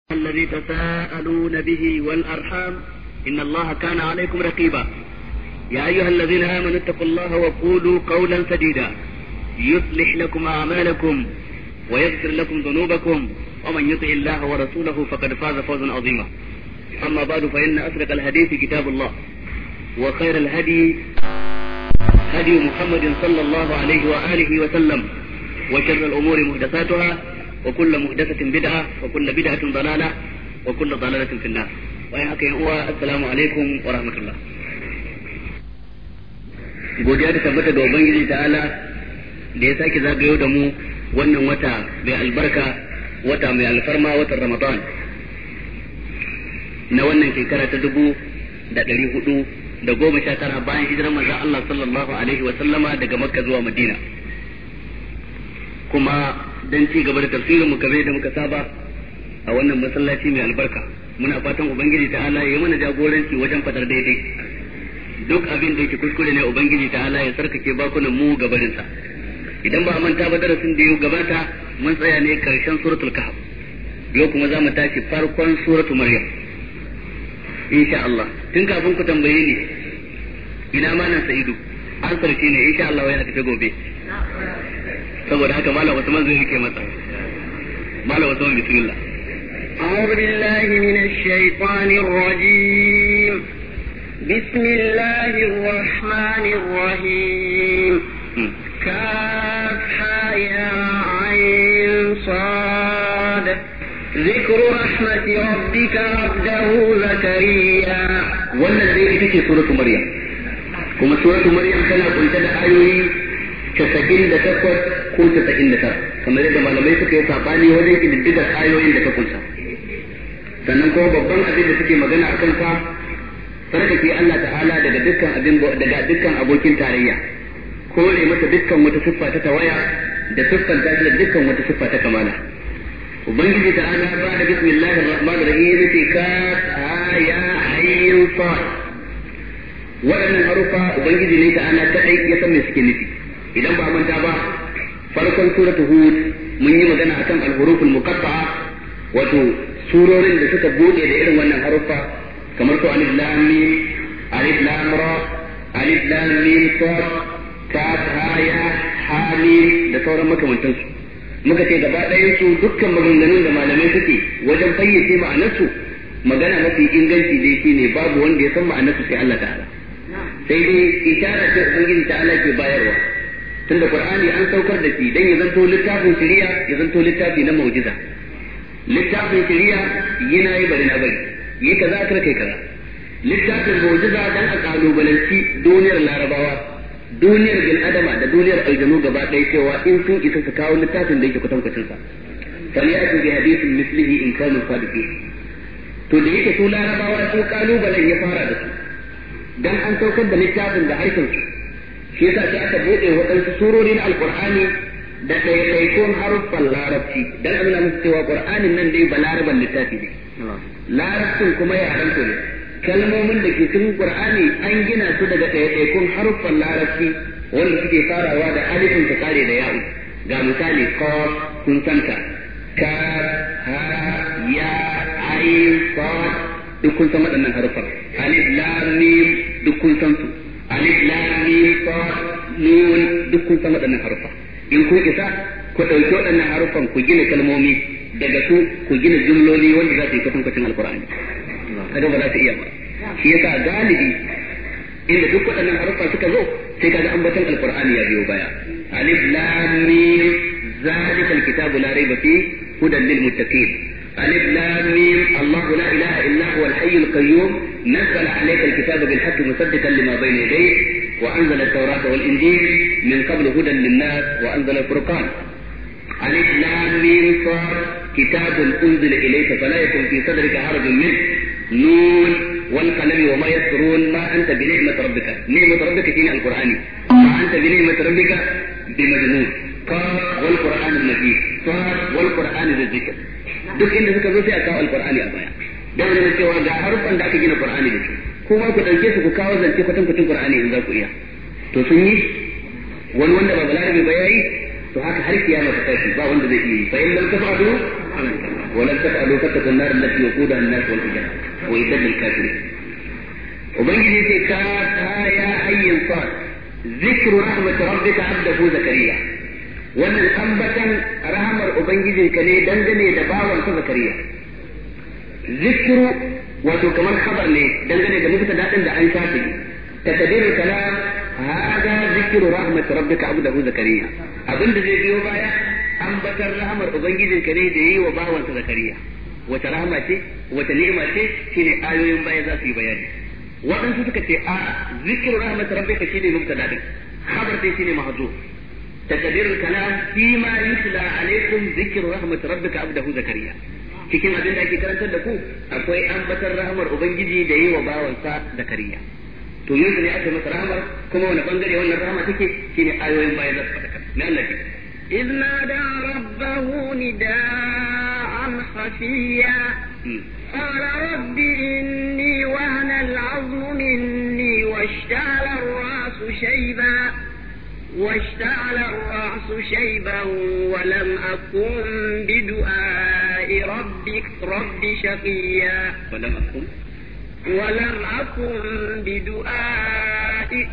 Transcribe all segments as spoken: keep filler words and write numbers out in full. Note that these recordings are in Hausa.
الذي تساءلون به والأرحام إن الله كان عليكم رقيبا يا أيها الذين آمنوا اتقوا الله وقولوا قولا سديدا يصلح لكم أعمالكم ويغفر لكم ذنوبكم ومن يطع الله ورسوله فقد فاز فوزا عظيما أما بعد فإن أصدق الحديث كتاب الله وخير الهدي هدي محمد صلى الله عليه وآله وسلم وشر الأمور محدثاتها وكل محدثة بدعة وكل بدعة ضلالة وكل ضلالة في النار. ويحكي هو السلام عليكم ورحمة الله. godiya ta tabbata ga Ubangiji ta'ala da ya sake zagayo da mu wannan wata mai albarka, wata mai alfarma, watan Ramadan na wannan shekara ta dubu da ɗari hudu da goma sha tara bayan hijirar manzon Allah sallallahu alaihi wa sallama daga Makka zuwa Madina. Kuma dan ci gaba da tafsirin mu kamar da muka saba a wannan masallaci mai albarka, muna fatan Ubangiji ta'ala ya yi mana jagoranci wajen fadar daidai. Duk abin da yake kuskure ne Ubangiji ta'ala ya sarkake bakunan mu gabarin sa. Idan ba a manta ba darasin da ya gabata mun tsaya ne karshen suratul kahf. Yau kuma za mu tashi farkon suratul maryam. Insha Allah. Tun kafin ku tambaye ni ina ma nan Sa'idu an sarki ne insha Allah yana tafi gobe. saboda haka malam Usman zai rike masa. Malam Usman bismillah. أعوذ بالله من الشيطان الرجيم. بسم الله الرحمن الرحيم. كافها يا عين صاد ذكر رحمة ربك عبده زكريا. والذي في سورة مريم. كما سورة مريم كان قلت آيوي casa'in da takwas ko casa'in da tara kamar yadda malamai suka yi sabani wajen kididdigar ayoyin da ta kunsa. Sannan kuma babban abin da suke magana a kansa sarkake Allah ta'ala daga dukkan abin daga dukkan abokin tarayya, kore masa dukkan wata siffa ta tawaya da siffan ta da dukkan wata siffa ta kamala. Ubangiji ta'ala ba da bismillahir rahmanir rahim fi ka ya ayyun fa waɗannan harufa Ubangiji ne ta'ala kadai ya san me suke nufi. Idan ba manta ba farkon suratul hud mun yi magana akan al-huruful muqatta'a, wato surorin da suka bude da irin wannan harufa kamar su alif lam mim, alif lam ra, alif lam mim sad, kaf ha ya ha mim da sauran makamantan su. Muka ce gaba ɗayan su dukkan maganganun da malamai suke wajen fayyace ma'anarsu, magana mafi inganci dai shine babu wanda ya san ma'anarsu sai Allah ta'ala. Sai dai isharar da Ubangiji ta'ala ke bayarwa, tunda Qur'ani an saukar da shi dan ya zanto littafin shari'a, ya zanto littafi na mu'jiza. Littafin shari'a yana yi bari na bari, yi kaza kar kai kaza. Littafin mu'jiza dan a kalubalanci duniyar Larabawa, duniyar bil adama da duniyar aljanu gaba ɗaya cewa in sun isa su kawo littafin da yake kwatankwacin sa. Falyatu bi hadithin mislihi in kanu sadiqin. To da yake su Larabawa su kalubalen ya fara da su. Dan an saukar da littafin da harshen su. Shi yasa sai aka bude waɗansu surori na alqur'ani da ɗaiɗaikun haruffan larabci dan a nuna musu cewa qur'anin nan dai ba laraban littafi ne. Larabcin kuma yaran ku ne. Kalmomin da ke cikin qur'ani an gina su daga ɗaiɗaikun haruffan larabci wanda suke farawa da alifin ta kare da ya'u. Ga misali qaf kun santa, ka ha ya ayin sad duk kun san waɗannan haruffan. Alif lam mim duk kun san su. Alif lam mim ta nun duk kun san waɗannan harufa. In kun isa ku ɗauki waɗannan harufan ku gina kalmomi daga su ku gina jumloli wanda za su yi kwatankwacin alkur'ani. Kada ba za su iya ba. Shi yasa galibi inda duk waɗannan harufa suka zo sai kaga ambaton alkur'ani ya biyo baya. Alif lam mim zalika alkitabu la rayba fihi hudan lil muttaqin. ألف لام ميم الله لا إله إلا هو الحي القيوم نزل عليك الكتاب بالحق مصدقا لما بين يديه وأنزل التوراة والإنجيل من قبل هدى للناس وأنزل الفرقان. ألف لام ميم صاد كتاب أنزل إليك فلا يكن في صدرك حرج منه نون والقلم وما يسطرون ما أنت بنعمة ربك نعمة ربك في القرآن ما أنت بنعمة ربك بمجنون قاف والقرآن المجيد صاد والقرآن ذي الذكر. duk inda suka zo sai a kawo alqur'ani a baya dan ne cewa ga harufan da aka gina qur'ani da su kuma ku dauke su ku kawo zance kwatan kwatan qur'ani in za ku iya. To sun yi wani wanda ba balarabi ba yayi, to haka har kiyama ta tashi ba wanda zai iya yi. fa in lam tafadu ولن تفعلوا فاتقوا النار التي وقودها الناس والحجارة وإعدت للكافرين. وبنجي في كافها يا حي صاد ذكر رحمة ربك عبده زكريا. wannan ambatan rahamar ubangijinka ne dangane da bawansa zakariya. Zikru wato kamar khabar ne dangane da mubtada dadin da an shafe. Takdirul kalam hada zikru rahmat rabbika abdahu zakariya. Abinda zai biyo baya ambatan rahamar ubangijinka ne da yayi wa bawansa zakariya. Wata rahama ce, wata ni'ima ce, shine ayoyin baya za su yi bayani. Waɗansu suka ce a zikru rahmat rabbika shine mubtada din. Khabar dai shine mahdhuf. تقدير الكلام فيما يتلى عليكم ذكر رحمة ربك عبده زكريا. cikin abin da ake karantar da ku akwai ambatar rahmar ubangiji da yi wa bawansa zakariya. To yanzu ne aka masa rahmar kuma wani bangare wannan rahama take shine ayoyin bayan da suka faɗa. Na Allah ce إذ نادى ربه نداء خفيا قال رب إني وهن العظم مني واشتعل الرأس شيبا واشتعل الرأس شيبا ولم أكن بدعاء ربك رب شقيا ولم أكن ولم أكن بدعائك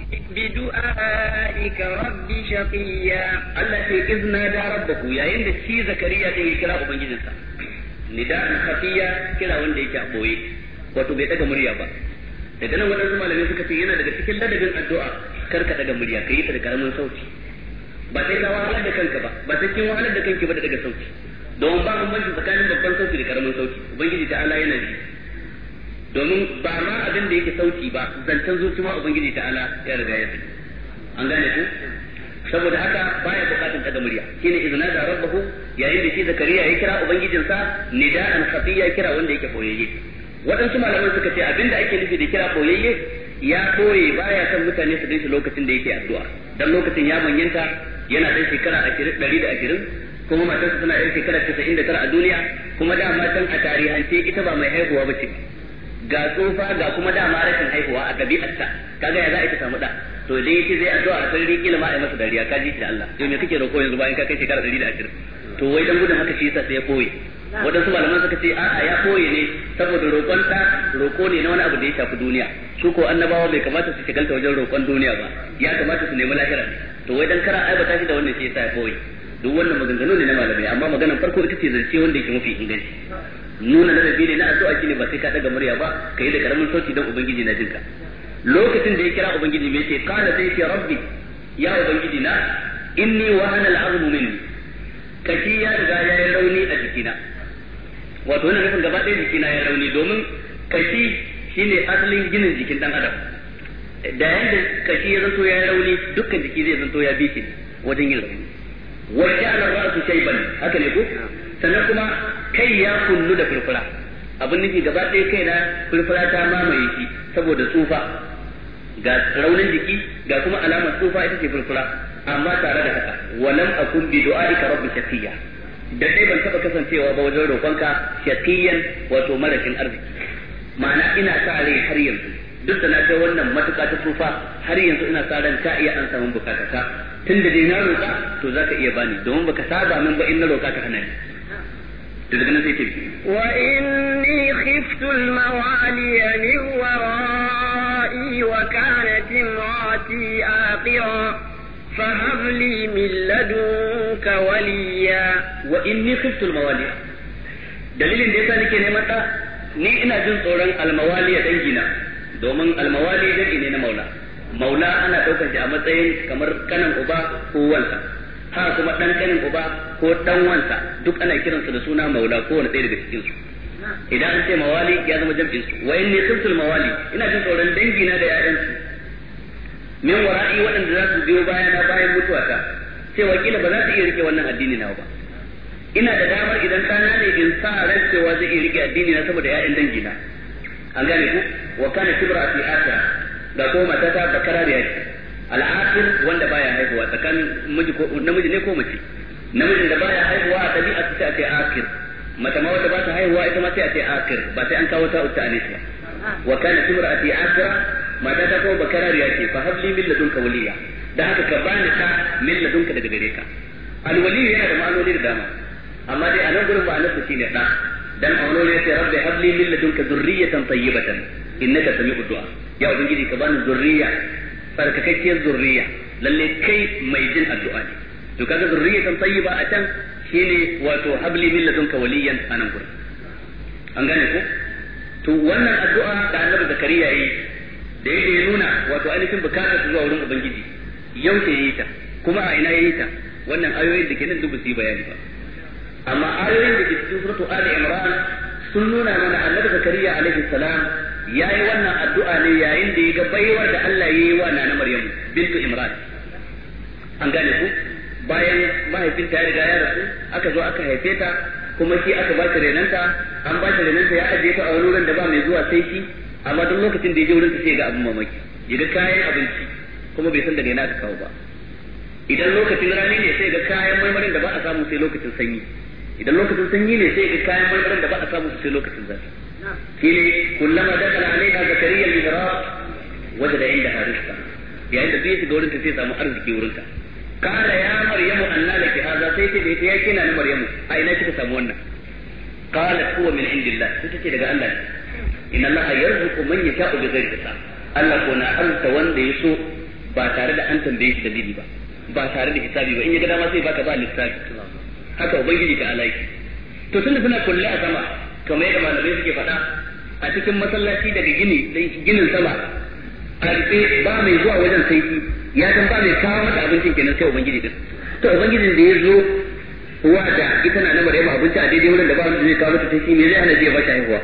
بدعائك رب شقيا. التي إذ نادى ربه يا إن شي زكريا دي كلا ubangijinsa نداء خفيا kira wanda yake a boye wato bai daga murya ba. daga nan wadansu malamai suka ce yana daga cikin ladabin addu'a kar ka daga murya kai ta da karamin sauti ba sai ka wahalar da kanka ba ba sai kin wahalar da kanki ba da daga sauti don ba mun banci tsakanin babban sauti da karamin sauti ubangiji ta Allah yana ji domin ba ma abin da yake sauti ba zantan zuci ma ubangiji ta Allah ya riga ya sani an gane ku saboda haka baya bukatun daga murya shine izna da rabbahu yayin da shi zakariya ya kira ubangijinsa nida'an khafiya kira wanda yake koyayye. waɗansu malaman suka ce abinda ake nufi da kira koyayye ya koye baya kan mutane su dace lokacin da yake addu'a dan lokacin ya manyanta yana ɗan shekara ɗari da ashirin kuma matarsa tana ɗan shekara casa'in da tara a duniya kuma da matan a tarihance ita ba mai haihuwa ba ce ga tsufa ga kuma dama rashin haihuwa a ɗabi'arta kaga ya za a ita samu ɗa to dai yace zai addu'a a sarari kila ma a yi masa dariya ka ji shi da Allah to me kake roƙo yanzu bayan ka kai shekara ɗari da ashirin to wai dan gudun haka shi yasa sai ya koye wadansu malaman suka ce a'a ya koye ne saboda roƙon ɗa roƙo ne na wani abu da ya shafi duniya su ko annabawa bai kamata su shigalta wajen roƙon duniya ba ya kamata su nemi lahira to wai dan kara aibata shi da wannan shi yasa ya koye duk wannan maganganu ne na malamai amma maganar farko ita ce zance wanda yake mafi inganci nuna ladabi ne na addu'a shine ba sai ka daga murya ba kai da karamin sauti dan ubangiji na jinka lokacin da ya kira ubangiji mai ce kana sai ce rabbi ya ubangiji na inni wahana al'azmu minni kashi ya riga ya yi rauni a jikina wato wannan nufin gaba ɗaya jikina ya rauni domin kashi shine asalin ginin jikin dan adam da yanda kashi ya zanto ya yi rauni dukkan jiki zai zanto ya bi shi wajen yin rauni wa ja'ala ra'su shayban haka ne ko sannan kuma kai ya kullu da furfura abin nufi gaba ɗaya kai na furfura ta mamaye shi saboda tsufa ga raunin jiki ga kuma alamar tsufa ita ce furfura amma tare da haka walam akun bi du'aika rabbi shaqiya da dai ban taba kasancewa ba wajen roƙonka shaqiyan wato marashin arziki ma'ana ina sa rai har yanzu duk da na kai wannan matuƙa ta tsufa har yanzu ina sa ran ka iya an samu bukatata tunda dai na roƙa to zaka iya bani domin baka saba min ba in na roƙa ka hana ni to daga nan sai ce wa inni khiftu al-mawaliya min wara'i wa kanat imrati aqira فهب لي من لدنك وليا وإني خفت الموالي dalilin da yasa nake neman da ni ina jin tsoron almawali dangina domin almawali dangi ne na maula maula ana daukar shi a matsayin kamar kanin uba ko wansa ha kuma dan kanin uba ko dan wansa duk ana kiransu da suna maula ko wani ɗaya daga cikin su idan an ce mawali ya zama jam'in su wa inni khiftu almawali ina jin tsoron dangina da ƴaƴan su min wara'i waɗanda za su biyo bayana bayan mutuwata cewa kila ba za su iya rike wannan addini na ba ina da damar idan ɗana ne in sa ran cewa zai iya rike addini na saboda ƴaƴan dangina an gane ku wa kana kibra fi akhira da ko matata bakarariya ce al'akhir wanda baya haihuwa tsakanin miji ko namiji ne ko mace namijin da baya haihuwa a tabi'a ta ce akhir mata ma wanda ba ta haihuwa ita ma sai a ce akhir ba sai an kawo ta utta anisa wa kana kibra fi akhira mata ta ko bakarariya ce fa habli min ladunka waliya da haka ka bani ta min ladunka daga gare ka alwali yana da ma'anoni da dama amma dai a nan gurin ba nasu shine da dan a wani ne sai rabbi habli min ladunka zurriyatan tayyibatan innaka sami'ud du'a ya ubangiji ka bani zurriya farkakakkiyar zurriya lalle kai mai jin addu'a ne to kaga zurriyatan tayyiba a can shine wato habli min ladunka waliyan anan gurin an gane ko to wannan addu'a da Annabi Zakariya yi da yake nuna wato ainihin bukatar zuwa wurin ubangiji yau ke yi ta kuma a ina yayi ta wannan ayoyin da ke nan duk su yi bayani ba amma ayoyin da ke cikin suratu Ali Imran sun nuna mana Annabi Zakariya alaihi salam yayi wannan addu'a ne yayin da ya ga baiwar da Allah yayi wa Nana Maryam bintu Imran an gane ku bayan mahaifinta ya riga ya rasu aka zo aka haife ta kuma shi aka ba shi renanta an ba shi renanta ya ajiye ta a wani wurin da ba mai zuwa sai shi amma duk lokacin da ya je wurin ta sai ga abin mamaki ya ga kayan abinci kuma bai san daga ina aka kawo ba idan lokacin rani ne sai ga kayan marmarin da ba a samu sai lokacin sanyi idan lokacin sanyi ne sai ga kayan marmarin da ba a samu sai lokacin zafi shine kullama dakala alaiha zakariya al-mihrab wajada indaha rizqa yayin da bai shiga wurin ta sai samu arziki wurin ta قال يا مريم أن لك هذا سيتي بيت يا كنا مريم أين كنت سمونا قالت هو من عند الله ستتي لك الله إن الله يرزق من يشاء بغير حساب الله كنا أنت وند يسوء باتارد أنت بيش دليل با باتارد حسابي وإن يقدر ما سي باك با للسابي haka ubangiji ta alaiki to tunda suna kulle a sama kamar yadda malamai suke faɗa a cikin masallaci daga gini ginin sama a rufe ba mai zuwa wajen saiti ya san ba mai kawo mata abincin kenan sai ubangiji din to ubangijin da ya zo uwa da ita na namar yamma abinci a daidai wurin da ba wanda zai kawo mata sai me zai hana zai ba ta haihuwa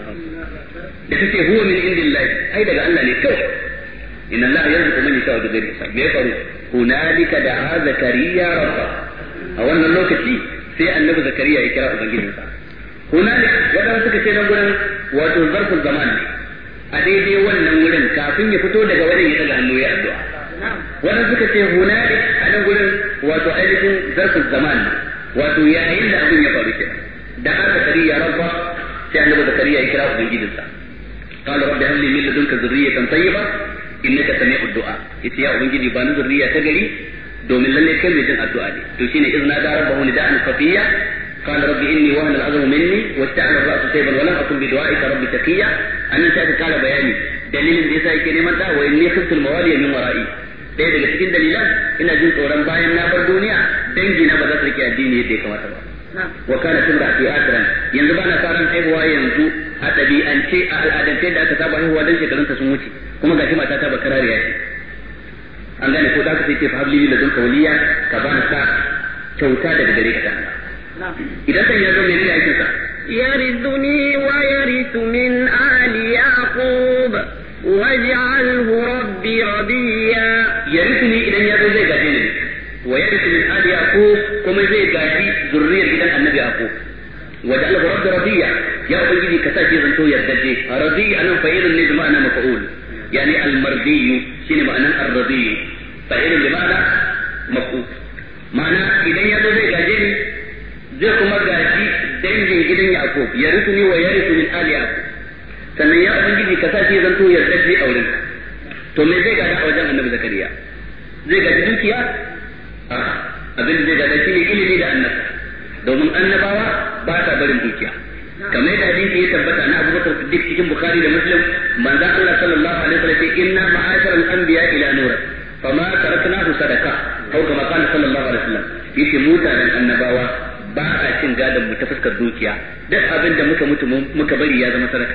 da take huwa min indillahi ai daga Allah ne kawai inna Allah yarzuqu man yasha'u bighairi hisab me ya faru hunalika da'a zakariya rabba a wannan lokaci sai annabi zakariya ya kira ubangijinsa hunalika wadanda suka ce nan gurin wato zarful zaman ne a daidai wannan wurin kafin ya fito daga wurin ya daga hannu ya addu'a wannan suka ce hunali a nan gurin wato ainihin zarfin zaman wato yayin da abin ya faru kenan da har zakariya rabba sai annabi zakariya ya kira ubangijinsa qala rabbi hab li min ladunka dhurriyatan tayyiba innaka sami'ud du'a yace ya ubangiji ba ni zurriya ta gari domin lalle kai mai jin addu'a ne to shine izna da rabbahu nida'an khafiya قال ربي إني وهن العظم مني واشتعل الرأس شيبا ولم أكن بدعائك ربي تقيا أن شاءت قال بياني دليل الإساء كلمة وإني خفت الموالي من ورائي ɗaya daga cikin dalilan ina jin tsoron bayan na bar duniya dangi na ba za su rike addini yadda ya kamata ba wa kana tumra fi akran yanzu bana faran haihuwa yanzu a ɗabi'ance a al'adance da aka saba haihuwa dan shekarunta sun wuce kuma gashi mata ta bakarariya ce an gane ko da ka sai ce fa habli min ladunka waliya ka bani sa kyauta daga gare ka ta idan kan yazo mai ne aikin sa yariduni wa yarithu min ali yaqub waj'alhu rabbi radiya yarisuni idan yazo zai gaje ni wa yarithu min ali yaqub kuma zai gaji zurriyar gidan annabi yaqub waj'alhu rabbi radiya ya ubangiji ka sa shi zanto yardaje radi anan fa'ilun ne bi ma'ana maf'ul yani al-mardi shine ma'anan ar-radi fa'ilun bi ma'ana maf'ul ma'ana idan yazo zai gaje ni zai kuma gaji dangin gidan yaqub yarisuni wa yarithu min ali yaqub sannan ya ubangiji ka sa shi zanto yardaje a wurin to me zai gada a wajen annabi zakariya zai gaji dukiya a abin da zai gada shi ne ilimi da annabta domin annabawa ba ta barin dukiya kamar yadda hadisi ya tabbata na Abu Bakar Siddiq cikin Bukhari da Muslim manzon Allah sallallahu alaihi wasallam ya ce inna ma'ashara al-anbiya ila nur fama taraknahu sadaqa ko kama kana sallallahu alaihi wasallam yace mutanen annabawa ba a cin gadon mu ta fuskar dukiya duk abin da muka mutu muka bari ya zama sadaka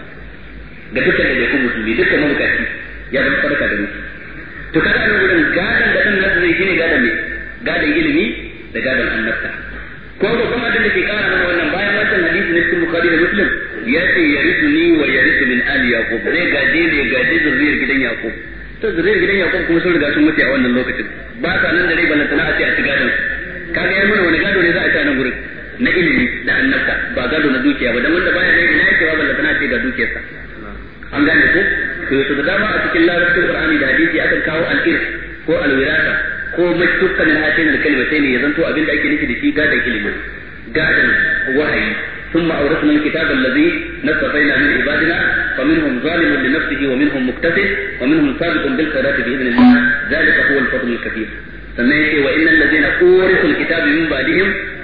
ga dukkan da kuma musulmi dukkan mabukaci ya zama sadaka da mutu to kada nan gurin gadon da dan nasu zai shine gadon ne gadon ilimi da gadon annabta ko ko kuma da ke kara mana wannan bayan wannan hadisi ne cikin Bukhari da Muslim ya ce yarisuni wa yarithu min ali yaqub zai gaje ne gaje zuriyar gidan yaqub to zuriyar gidan yaqub kuma sun riga sun mutu a wannan lokacin ba ta nan da rai ballantana a ce a ci gadon kaga ya nuna wani gado ne za a ci a nan gurin na ilimi da annabta ba gado na dukiya ba dan wanda baya da ina yake ba ballantana a ce ga dukiyarsa an gane ko to su da dama a cikin larabcin Qur'ani da hadisi akan kawo al-irth ko al-wirasa ko mashtukkan hatin al-kalimatain ya zanto abin da ake nufi da shi gadan ilimi gadan wahayi ثم أورثنا الكتاب الذي نصفينا من عبادنا فمنهم ظالم لنفسه ومنهم مقتصد ومنهم سابق بالخيرات بإذن الله ذلك هو الفضل الكبير سمعت وإن الذين أورثوا الكتاب من بعدهم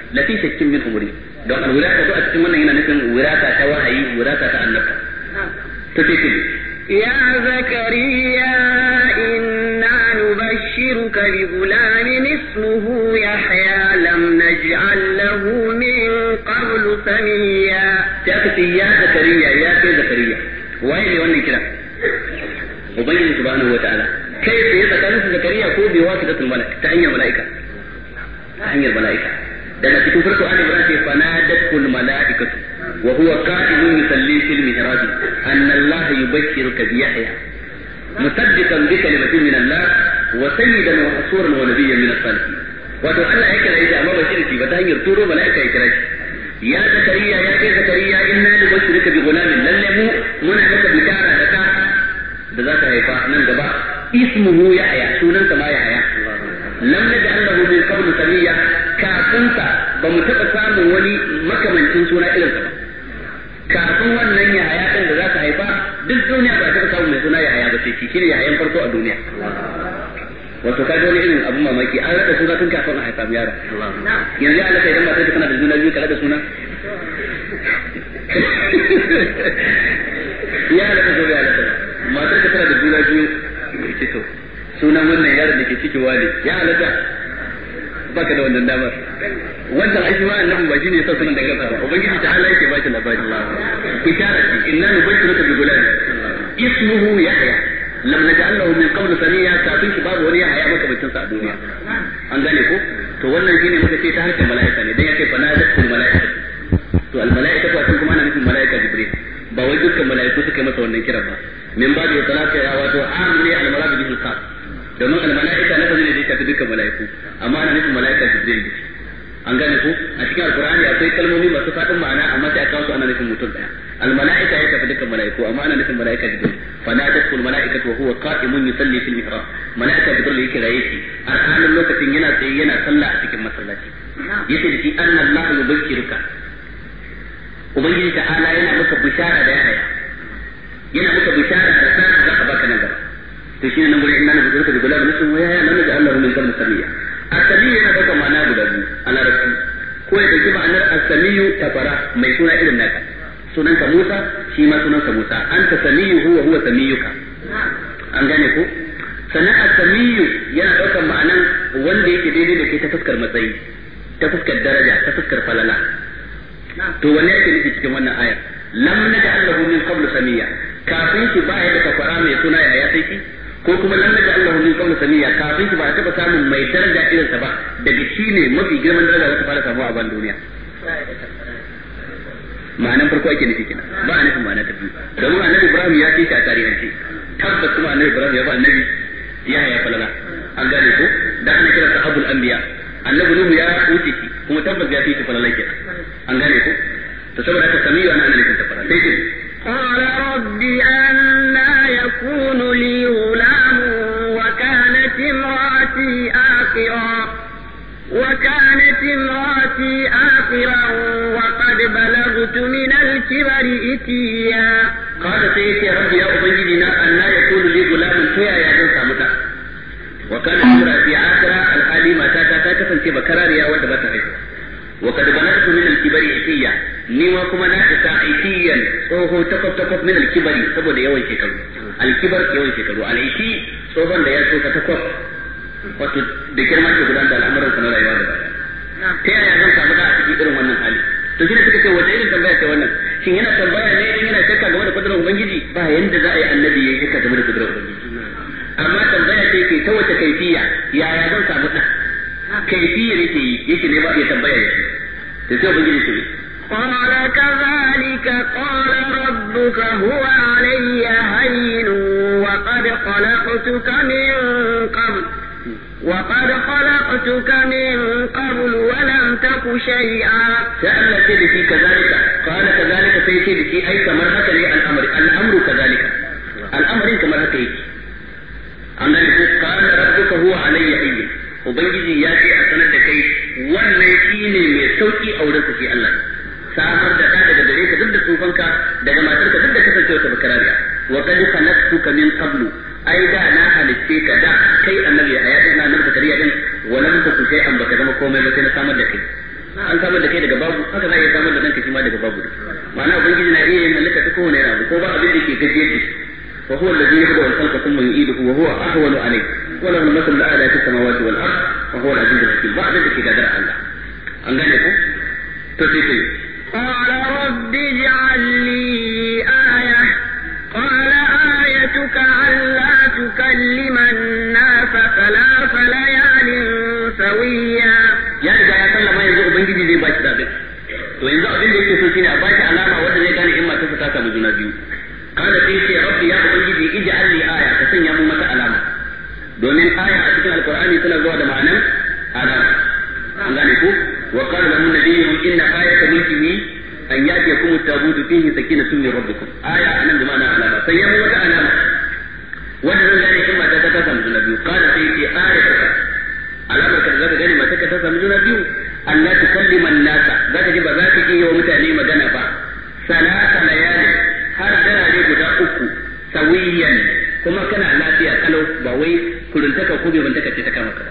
la fi shakkin min umri don al-wirasa to a cikin wannan yana nufin wirasa ta wahayi wirasa ta annabta to sai ya zakariya inna nubashshiruka bi ghulamin ismuhu yahya lam naj'al lahu min qablu samiyya ta kace ya zakariya ya kai zakariya waye ne wannan kira ubangiji subhanahu wataala kai sai tsakanin zakariya ko bai wasu da malaka ta hanyar malaika ta hanyar malaika daga cikin farko an ibrahim ce fanadatul malaikatu wa huwa qa'imun yusalli fil mihrab anna allaha yubashshiruka bi yahya musaddiqan bi kalimatin min allah wa sayyidan wa hasuran wa nabiyyan min as-salihin wato Allah ya kira shi amma ba shirki ba ta hanyar turo malaika ya kira shi ya zakariya ya kai zakariya inna nubashshiruka bi ghulamin lalle mu muna maka bishara da ka da za ta haifa nan gaba ismuhu yahya sunan sa ma yahya lam naj'al lahu min qablu samiyya kafin sa ba mu taba samun wani makamancin suna irin sa ba kafin wannan yahya din da za ta haifa duk duniya ba ta samu mai suna yahya ba sai shi shine yahyan farko a duniya wato ka ga wani irin abun mamaki an rada suna tun kafin a haifa yaro yanzu Allah sai idan ba sai kana da juna biyu ka rada suna ya rada zo ya rada matar ka tana da juna biyu ce to sunan wannan yaron da ke cikin wani ya halatta baka da wannan damar wannan aiki ma annabi ba shine yasa sunan da kansa ba ubangiji ta Allah yake ba shi labari ishara inna nubashiruka bi gulam ismuhu yahya lam naj'al lahu min qabl samiyya kafin shi babu wani yahya maka bacin sa a duniya an gane ko to wannan shine muka ce ta harkar mala'ika ne dan yake fa na dakul mala'ika to al mala'ika ko kuma ana nufin mala'ika jibril ba wai dukkan mala'iku suka masa wannan kiran ba min ba da talaka ya wato amri al marad bihi al khas domin al mala'ika na bazai da ta dukkan mala'iku amma ana nufin mala'ika jibril an gane ko a cikin alqur'ani akwai kalmomi masu fadin ma'ana amma sai aka kawo su ana nufin mutum daya al mala'ika ya tafi dukkan mala'iku amma ana nufin mala'ika jibril fa la tadkhul mala'ikatu wa huwa qa'imun yusalli fil mihrab mala'ika jibril yake raye shi a halin lokacin yana tsaye yana sallah a cikin masallaci yace da shi anna allah yubashshiruka ubangiji ta'ala yana maka bishara da yahaya yana maka bishara da sa za ka baka nan gaba to shine nan gurin inna nabiyuka bi gulam musu wa ya nan da Allah min kalmu samiya as-samiyu yana da ma'ana guda biyu a larabci ko ya dauki ma'anar as-samiyu tafara mai suna irin naka sunan ka Musa shi ma sunan ka Musa anta samiyu huwa huwa samiyuka an gane ko sannan as-samiyu yana daukar ma'anan wanda yake daidai da kai ta fuskar matsayi ta fuskar daraja ta fuskar falala to wanne yake nufi cikin wannan aya lam naj'al lahu min qabl samiyya kafin shi ba ya da kafara mai suna ya sai shi ko kuma lam naj'al lahu min qabl samiyya kafin shi ba ta taba samun mai daraja irin sa ba daga shi ne mafi girman daraja da ta fara samu a ban duniya ma'anan farko ake nufi kenan ba a nufin ma'ana ta biyu domin annabi Ibrahim ya ce a tarihi tabbas kuma annabi Ibrahim ya ba annabi ya ya falala an gane ko da ana kira sa abul anbiya annabi Nuhu ya wuce shi kuma tabbas ya fi shi falala kenan an gane ko to saboda haka samiyu ana nufin ta fara sai ce قال رب أنى يكون لي غلام وكانت امرأتي آخرا وكانت امرأتي آخرا وقد بلغت من الكبر إتيا قال سيدي ربي يا أبنجينا أنى يكون لي غلام فيا يا جنسى متى وكانت امرأتي آخرا الحالي ما تاتا تاتا فانتي بكراريا ودبتا هيك وقد بلغت من الكبر إتيا نيما كما ناقصا إتيا وهو تقف تقف من الكبر سبو دا يوي شكرو الكبر يوي شكرو الإتي صوبان دا يسوك تقف wato da girma ke gudanar da al'amuran sa na rayuwa da baya ta yaya zan samu da a cikin irin wannan hali to shi ne suka ce wace irin tambaya ce wannan shin yana tambaya ne in yana shakka game da kudurar ubangiji ba yanda za a yi annabi ya yi shakka game da kudurar ubangiji amma tambaya ce ke ta wace kaifiya yaya zan samu da kaifiya yake yi yake ne ba ya tambaya yake to sai ubangiji ce قال كذلك قال ربك هو علي هين وقد خلقتك من قبل وقد خلقتك من قبل ولم تك شيئا سأل سيدي كذلك قال كذلك سيدي أي كمر هكذا الأمر الأمر كذلك الأمر كمر هكذا أما قال ربك هو علي هين وبنجي ياتي أسنة كي wannan shine mai sauki a wurin shi Allah samar da ka daga gare ka duk da tsufanka daga matarka duk da kasancewa ta bakarariya wa qad khalaqtuka min qablu ai da na halitte ka da kai annabi a yayin na nan zakariya din walam ta ku sai an baka zama komai ba sai na samar da kai an samar da kai daga babu haka za a iya samar da danka shi ma daga babu ma'ana ubangiji na iya yin halitta ta kowane yana ko ba abin da ke gajiyar da fa huwa alladhi yabda al-khalqa thumma yu'iduhu wa huwa ahwanu alayhi wa lahu al-mathal al-a'la fi as-samawati wal ard wa huwa al-'aziz al-hakim ba abin da ke gadar Allah an gane ko to sai sai qala rabbi ij'al li aya qala ayatuka alla tukallima an-nasa thalatha layalin sawiya ya riga ya sallama yanzu ubangiji zai baki zabe to yanzu abin da yake so shine a baki alama wanda zai gane in mata ta samu juna biyu kada sai ce rabbi ya ubangiji ij'al li aya ka sanya mun mata alama domin aya a cikin alqur'ani tana zuwa da ma'anar alama an gane ko wa qala lahum nabiyyun inna ayata mulkihi an yatiyakum at-tabutu fihi sakinatun min rabbikum aya anan da ma'ana alama sanya mun mata alama wanda zai gane in mata ta samu juna biyu kada sai ce ayata alamar ka zaka gani mata ka ta samu juna biyu Allah tukallima an-nasa zaka ji ba za ka iya wa mutane magana ba salata layali har darare guda uku sawiyan kuma kana lafiya kalau ba wai kuruntaka ko bai bantaka ce ta kama ka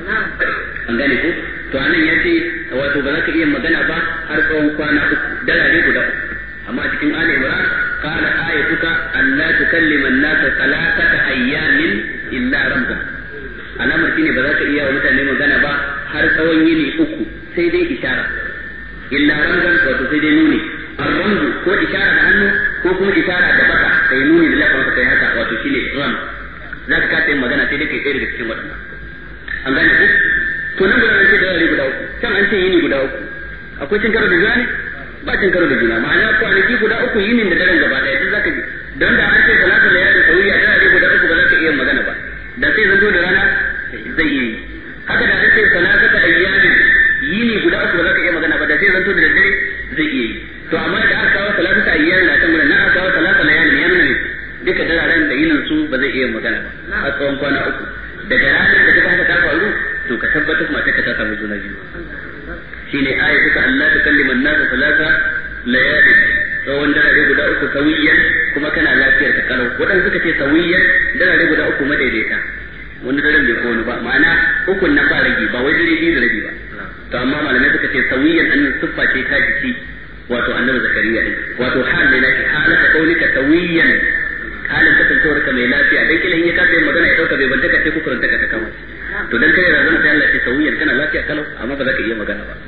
an gane ko to anan yace wato ba za ka iya magana ba har tsawon kwana uku darare guda uku amma cikin Ali Imran qala ayatuka Allah tukallima an-nasa salatata ayyamin illa ramzan alamar shine ba za ka iya wa mutane magana ba har tsawon yini uku sai dai ishara illa ramzan wato sai dai nuni ar-ramzu ko ishara da hannu ko kuma ishara da baka kai nuni da lafafa kai haka wato shine ram za ka kasa yin magana sai dai kai tsaye daga cikin waɗannan an gane ku to nan guda an ce da yare guda uku can an ce yini guda uku akwai cin karo da juna ne ba cin karo da juna ma'ana kwanaki guda uku yinin da daren gaba ɗaya duk za ka ji don da an ce salatu da yare sauyi a dare guda uku ba za ka iya magana ba da sai zanto da rana zai yi haka da an ce salatu da ayyamin yini guda uku ba za ka iya magana ba da sai zanto da daddare zai iya yi to amma da aka kawo salatu ta ayyamin na kan gurin na aka kawo salatu da yare yana ne duka dararen da yinin su ba zai iya magana ba a tsawon kwana uku daga ranar da kuka haka ta faru to ka tabbatar mata ka ta samu juna biyu shine ayatuka Allah ta kallima an-nasa salata layali tsawon darare guda uku sawiyan kuma kana lafiyar ka kalau wadanda suka ce sawiyan darare guda uku madaidaita wani daren bai ko wani ba ma'ana ukun nan ba rage ba wai dare biyu da rabi ba to amma malamai suka ce sawiyan annan siffa ce ta jiki wato annabi zakariya din wato hal ne nake halaka kaunika sawiyan halin kasancewar ka mai lafiya dan kila in ya kasa yin magana ya dauka bai banta ka sai kukuranta ka ta kama to dan kai razana sai Allah ya sawiyan kana lafiya kalau amma ba za ka iya magana ba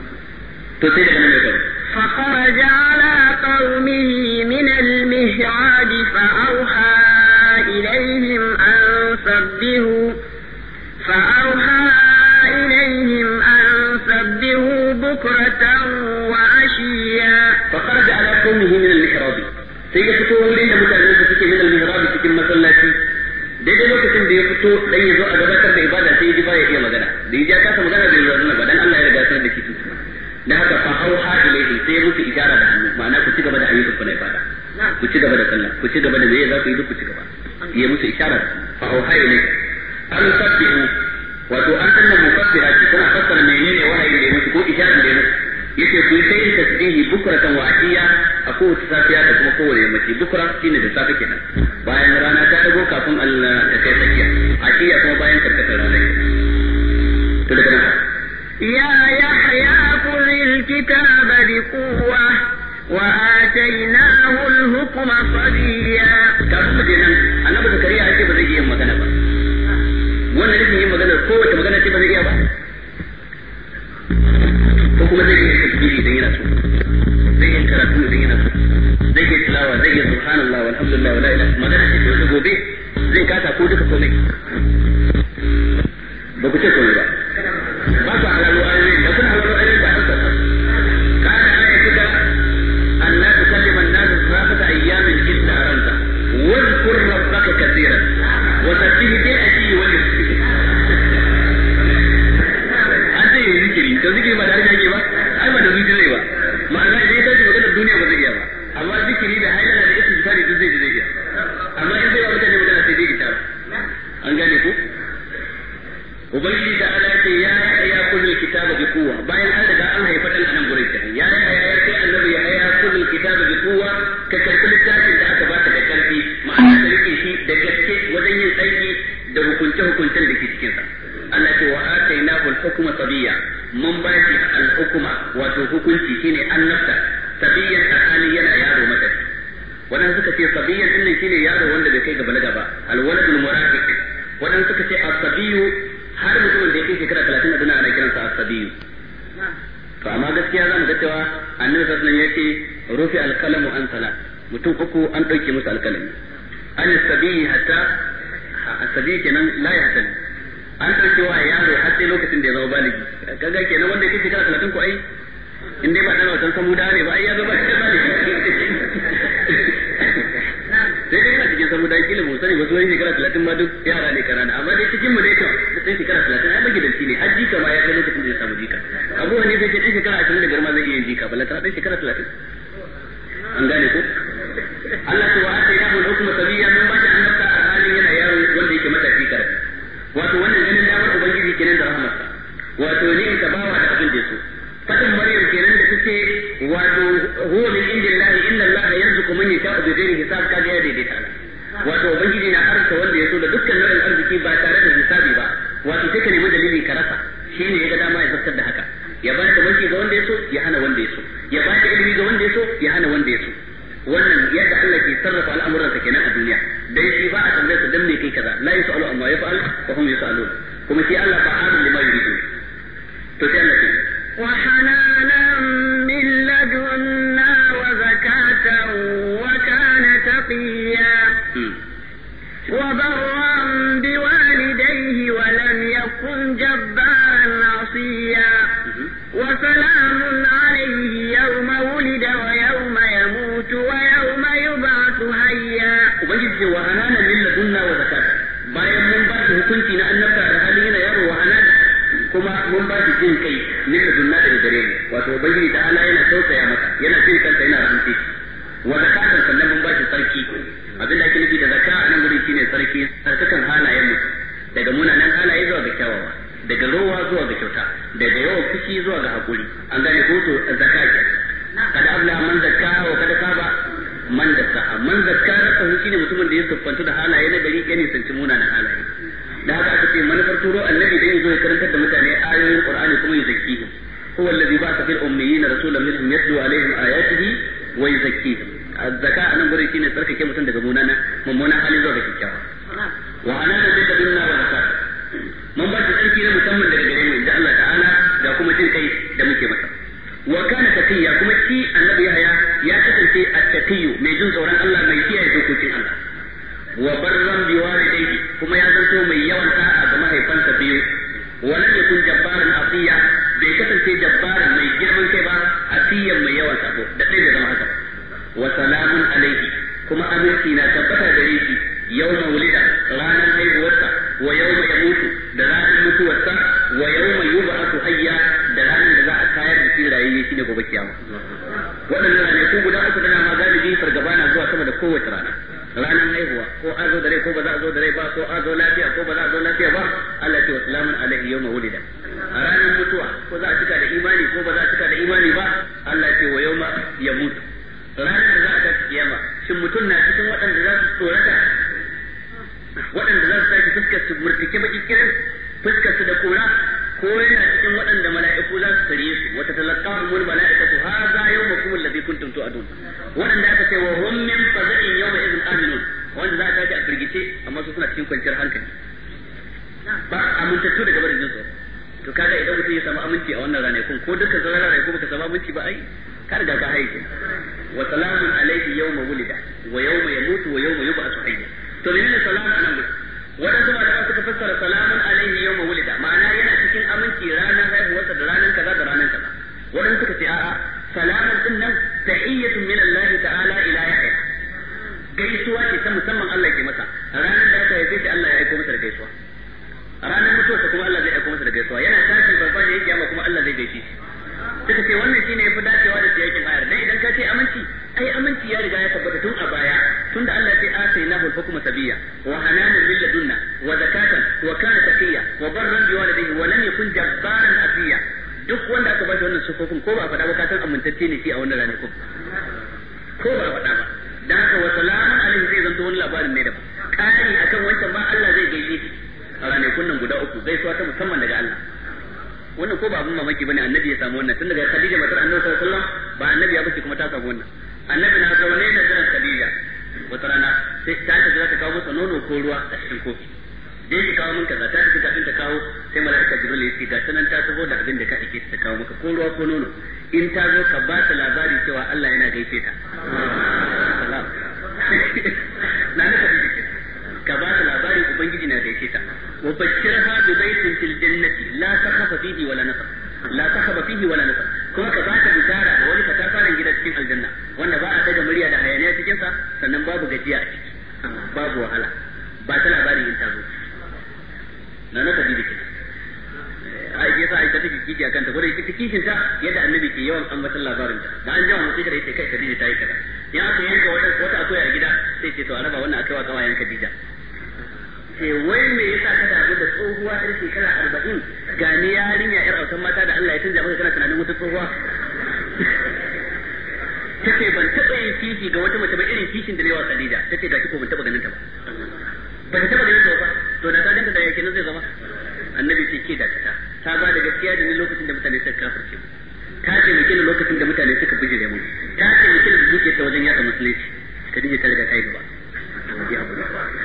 to sai daga nan ne فخرج على قومه من المهراب فأوحى إليهم أن سبحوا فأوحى إليهم أن سبحوا بكرة وعشيا فخرج على قومه من المهراب sai ya fito wurin da mutanen su suke min al-mihrab cikin masallaci daidai lokacin da ya fito dan ya zo a gabatar da ibada sai ya ji ba ya iya magana da ya kasa magana da ya zo ba dan Allah ya riga sanar da shi da haka fa auha ilayhi sai ya musu isharar da hannu ma'ana ku ci gaba da ayyukan ku na ibada ku ci gaba da sallah ku ci gaba da zai za ku yi duk ku ci gaba ya musu isharar fa auha ilayhi an sabbihu wato an sanna mufassira ce tana fassara menene wahayi da ya musu ko isharar da ya musu yace ku yi sai tasbihi bukratan wa ashiya a kowace safiya da kuma kowace yammaci bukra shine da safe kenan bayan rana ta dago kafin Allah ta kai tsakiya ashiya kuma bayan karkatar rana to daga nan يا يحيى خذ الكتاب بقوة وآتيناه الحكم صبيا kafin kenan annabi zakariya ya ce ba zai iya magana ba wannan rikin yin magana kowace magana ce ba zai iya ba ko kuma zai iya tasbihi idan yana so zai iya karatu idan yana so zai iya tilawa zai iya subhanallah walhamdulillah wala ilaha magana ce ko gobe zai kasa ko duka komai ba ku ce komai ba ba ku halalu ayoyi da kuna halalu ayoyi ba an sassa kana ayatuka an la tukallima an-nas thalathata ayyamin illa ranta wadhkur rabbaka katiran wa tasbihi bi ashi wa yusbih ande zikiri to zikiri ba da rage ba ai ba da zikiri ba ma'ana idan ka ji magana duniya ba zai iya ba amma zikiri da haila da istighfari duk zai ji zai iya amma in zai wa mutane magana sai dai isara an gane ku ubangiji da Allah ce ya ya kullu kitaba bi quwwa bayan an daga an haifa dan anan gurin kenan ya ya ya sai annabi ya ya kullu kitaba bi quwwa ka karbi littafin da aka baka da karfi ma'ana da rike shi da gaske wajen yin aiki da hukunce hukuncen da ke cikin sa Allah ce wa atainahu al-hukma sabiyya mun ba shi al-hukma wato hukunci shine annabta sabiyyan alhali yana yaro mata wadanda suka ce sabiyyan din ne shine yaro wanda bai kai ga balaga ba al-waladul murahiq wadanda suka ce as-sabiyyu har mutumin da yake shekara talatin a duniya ana kiransa as-sabiyyu to amma gaskiya zamu ga cewa annabi sallallahu alaihi wasallam yace rufi al-qalamu an salat mutum uku an dauke musu alkalami an as-sabiyyi hatta as-sabiyyi kenan la yahtan an dauke wa yaro har sai lokacin da ya zama baligi kaga kenan wanda yake shekara talatin ko ai in dai ba dan watan samuda ne ba ai ya zama cikin baligi sai dai ka cikin samuda kila mu sani wasu wani shekara talatin ma duk yara ne karana amma dai cikin mu dai kan sai shekara talatin ai magidanci ne har jika ma ya kai lokacin da ya samu jika abu wani sai dan shekara ashirin da biyar ma zai iya yin jika balla ta dan shekara talatin an gane ko Allah ta wa ata yahu hukuma sabiyya mun ba da annabta a halin yana yaro wanda yake matafi kare wato wannan ganin damar ubangiji kenan da rahmarsa wato ne ta bawa da abin da so fadin maryam kenan da take wato huwa min indillahi inna allaha yarzuqu man yasha'u bi ghairi hisab kaga ya daidaita wato ubangiji na arsa wanda ya so da dukkan nau'in arziki ba tare da hisabi ba wato sai ka nemi dalili ka rasa shine ya ga dama ya zartar da haka ya ba da mulki ga wanda ya so ya hana wanda ya so ya ba da ilimi ga wanda ya so ya hana wanda ya so wannan yadda Allah ke sarrafa al'amuransa kenan a duniya dai shi ba a tambaye su dan me kai kaza la yusalu amma yaf'al wa hum yusalun kuma shi Allah fa'alun lima yuridu to sai Allah ya وحنانا من لدنا وزكاة وكان تقيا وبرا بوالديه ولم يكن جبارا عصيا وسلام عليه يوم ولد ويوم يموت ويوم يبعث حيا ubangiji wa hananan min ladunna wa zakata bayan mun ba shi hukunci na annabta da halin yana yaro wa hanan kuma mun ba shi jin kai min ladunna daga gare ni wato ubangiji ta ala yana tausaya masa yana jin kanta yana rahmaci wa zakatan sannan mun ba shi sarki abin da ake nufi da zakka a nan gurin shine sarki sarkakan halayen mu daga munanan halaye zuwa ga kyawawa daga rowa zuwa ga kyauta daga yawan fushi zuwa ga hakuri an gane ko to zakka ke kada abla man zakka wa kada saba man zakka man zakka da shine mutumin da ya siffanta da halaye na gari ya nisanci munanan halaye da haka aka ce manufar turo annabi da yazo ya karantar da mutane ayoyin qur'ani kuma ya zakkihim huwa alladhi ba'atha fil ummiyina rasulan minhum yatlu alaihim ayatihi wa yuzakkihim az-zaka anan gurin shine tsarkake mutum daga munana mummunan hali zuwa ga kyakkyawa wa anana bi tadunna wa zakat mun ba shi tsarki na musamman daga gare mu inda Allah ta'ala da kuma jin kai da muke masa wa kana taqiya kuma shi annabi Yahya ya kasance at-taqiyyu mai jin tsoron Allah mai kiyaye dokokin Allah wa barran bi walidayhi kuma ya zanto mai yawan ta'a ga mahaifansa biyu wa lam yakun jabbaran asiya bai kasance jabbaran mai girman kai ba asiyan mai yawan sabo da dai da zama haka wa salamun alayhi kuma aminci na tabbata gare shi yawma wulida ranar haihuwarsa wa yawma yamutu da ranar mutuwarsa wa yawma yub'athu hayya da ranar da za a tayar da shi rayuwa shine gobe kiyama waɗannan ne ko guda uku da na galibi fargaba na zuwa sama da kowace rana ranar haihuwa ko a zo da rai ko ba za a zo da rai ba ko a zo lafiya ko ba za a zo lafiya ba Allah ce wa salamun alaihi yawma wulida a ranar mutuwa ko za a cika da imani ko ba za a cika da imani ba Allah ce wa yawma yamutu ranar da za a tafi kiyama shin mutum na cikin waɗanda za su tsorata waɗanda za su tafi fuskar su murtike baki kirin fuskar su da kura ko yana cikin waɗanda mala'iku za su tare su wata talaqahumul mala'ikatu hadha yawmukum alladhi kuntum tu'adun waɗanda aka ce wa hum min faza'in yawma idhin aminun wanda za ta tafi a firgice amma su suna cikin kwanciyar hankali ba amintattu daga barin jinsu to kaga idan mutum ya samu aminci a wannan ranakun ko dukkan sauran ranakun baka samu aminci ba ai ka riga ka haike wa salamun alayhi yawma wulida wa yawma yamutu wa yawma yub'athu hayya to menene salamun anan gudu wadansu malaman suka fassara salamun alayhi yawma wulida ma'ana yana cikin aminci ranar haihuwarsa da ranar kaza da ranar kaza wadansu suka ce a'a salamun din nan tahiyyatun min Allah ta'ala ila yahya gaisuwa ce ta musamman Allah ke masa ranar da aka haife shi Allah ya aika masa da gaisuwa ranar mutuwarsa kuma Allah zai aika masa da gaisuwa yana tashi babban da yake amma kuma Allah zai gaishe shi suka ce wannan shine yafi dacewa da siyakin ayar dai idan ka ce aminci ai aminci ya riga ya tabbata tun a baya tunda Allah ya ce atainahu al-hukma sabiyya wa hananan min ladunna wa zakatan wa kana taqiya wa barran bi walidayhi wa lam yakun jabbaran asiya duk wanda aka bashi wannan sufofin ko ba a faɗa ba ka san amintacce ne shi a wannan ranar ko ba a faɗa ba dan haka wa salamun alaihi zai zanto wani labarin ne da kari akan wancan ba Allah zai gaishe shi a ranakun nan guda uku gaisuwa ta musamman daga Allah wannan ko ba abun mamaki bane annabi ya samu wannan tun daga Khadija matar Annabi sallallahu alaihi wasallam ba annabi ya bace kuma ta samu wannan annabi na zaune da jiran Khadija wata rana sai ta ta ta kawo masa nono ko ruwa a cikin kofi dai ki kawo min kaza ta ta kafin ta kawo sai malaika Jibril ya ce ga sanan ta taho da abin da ka ake ta kawo maka ko ruwa ko nono in ta zo ka ba ta labari cewa Allah yana gaishe ta na na ka ba ta labari ubangiji na gaishe ta wa bashirha bi baitin fil jannati la takhafa fihi wala nasab la takhafa fihi wala nasab kuma ka ba ta bishara da wani katafaren gida cikin aljanna wanda ba a daga murya da hayaniya cikin sa sannan babu gajiya a ciki babu wahala ba ta labari in ta zo na na tabi dake ai yasa ai ta take kiki akan ta gurin ita kishin ta yadda annabi ke yawan ambatan labarin ta da an jawo mutum da yake kai Khadija ta yi kaza ya aka yanka wata wata akwai a gida sai ce to a raba wannan akai wa kawayen Khadija ce wai me yasa ka damu da tsohuwa yar shekara arba'in ga ni yarinya yar autan mata da Allah ya canja maka kana tunanin wata tsohuwa tace ban taɓa yin kishi ga wata mace ba irin kishin da ne wa Khadija tace ga ko ban taɓa ganin ta ba ban taɓa ganin ta ba to da ka ganta da yake nan zai zama annabi sai ke da ta ta ba da gaskiya da ni lokacin da mutane suka kafirce mu ta ce mu kina lokacin da mutane suka bijire mu ta ce mu kina zuke ta wajen yada musulunci Khadija ta riga ta yi gaba ya abu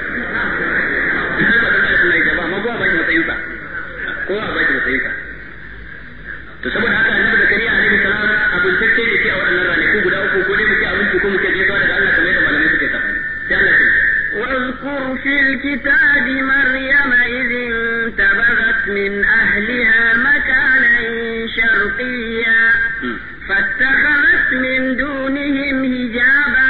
ko a baki matsayinsa to saboda haka annabi Zakariya alaihi salam abun tacce ne ke a wannan ranaku guda uku ko dai muke abinci ko muke gaisuwa daga Allah kamar yadda malamai suke saka sai Allah ya واذكر في الكتاب مريم إذ انتبذت من أهلها مكانا شرقيا فاتخذت من دونهم حجابا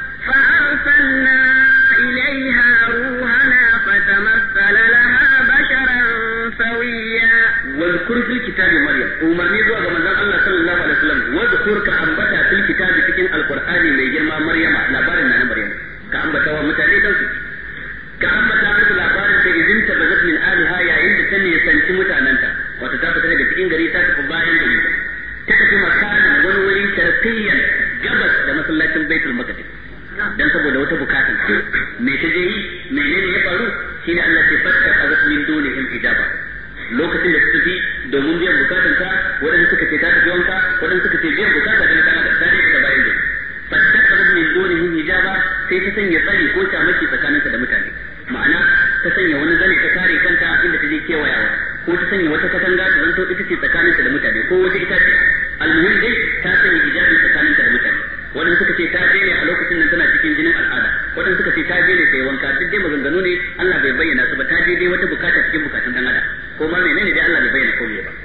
فأرسلنا إليها روحنا فتمثل لها بشرا سويا واذكر في الكتاب مريم umarni zuwa ga manzon Allah sallallahu alaihi wasallam واذكر ka ambata fil kitabi cikin alqur'ani mai girma maryama labarin na maryam ka ambata wa mutane dan su ka ambata musu labarin da izin ta bazat min aliha yayin da ta ne sanci mutananta wato ta fita daga cikin gari ta tafi bayan gari ta tafi makanin wani wuri sharqiyyan gabas da masallacin baitul maqdis dan saboda wata bukatun me ta je yi menene ya faru shine Allah ya fatta azat min dunihim hijaba lokacin da suka fi domin biyan bukatun ta wadanda suka ce ta tafi wanka wadanda suka ce biyan bukata da kana da tare da bayan da fatta azat min dunihim hijaba sai ta sanya tsari ko shamaki tsakaninta da mutane ma'ana ta sanya wani zane ta kare kanta inda ta je kewayawa ko ta sanya wata katanga ta zanto ita ce tsakaninta da mutane ko wata itace almuhim dai ta sanya hijabi tsakaninta da mutane wadanda suka ce ta je ne a lokacin nan tana cikin jinin al'ada wadanda suka ce ta je ne sai wanka duk dai maganganu ne Allah bai bayyana su ba ta je dai wata bukata cikin bukatun dan adam ko ma menene dai Allah bai bayyana komai ba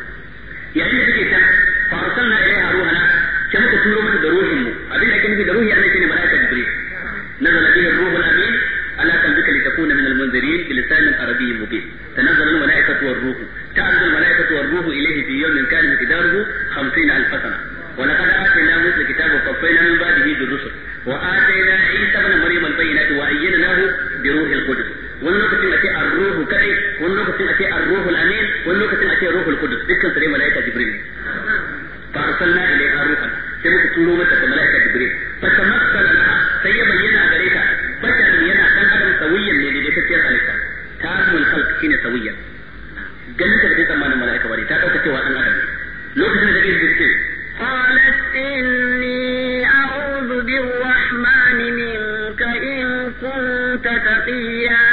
yayin da take can fa arsalna ilaiha ruhana sai muka turo mata da ruhin mu abin da ake nufi da ruhi Allah shine malaika jibril nazala bihi ruhul amin ala qalbika litakuna min al-munzirin bi lisanin arabiyyin mubin tanazzalu al-malaikatu war-ruh ta'ruju al-malaikatu war-ruh ilayhi fi yawmin kana miqdaruhu khamsina alf sana ولقد آتينا موسى الكتاب وقفينا من بعده بالرسل وآتينا عيسى ابن مريم البينات وأيدناه بروح القدس والنقطة أتي الروح كأي والنقطة أتي الروح الأمين والنقطة أتي الروح القدس ذكر سري ملائكة جبريل فأرسلنا إليها روحا سيبك تولو متى ملائكة جبريل فتمثل لها سيبينا عليها بشر ينا كان أدم سويا من الذي تسير عليها تام الخلق كين سويا جنة بتي تمانا ملائكة وري تاكو كتوا أن أدم لو كنت نجيب بكتير قالت إني أعوذ بالرحمن منك إن كنت تقيا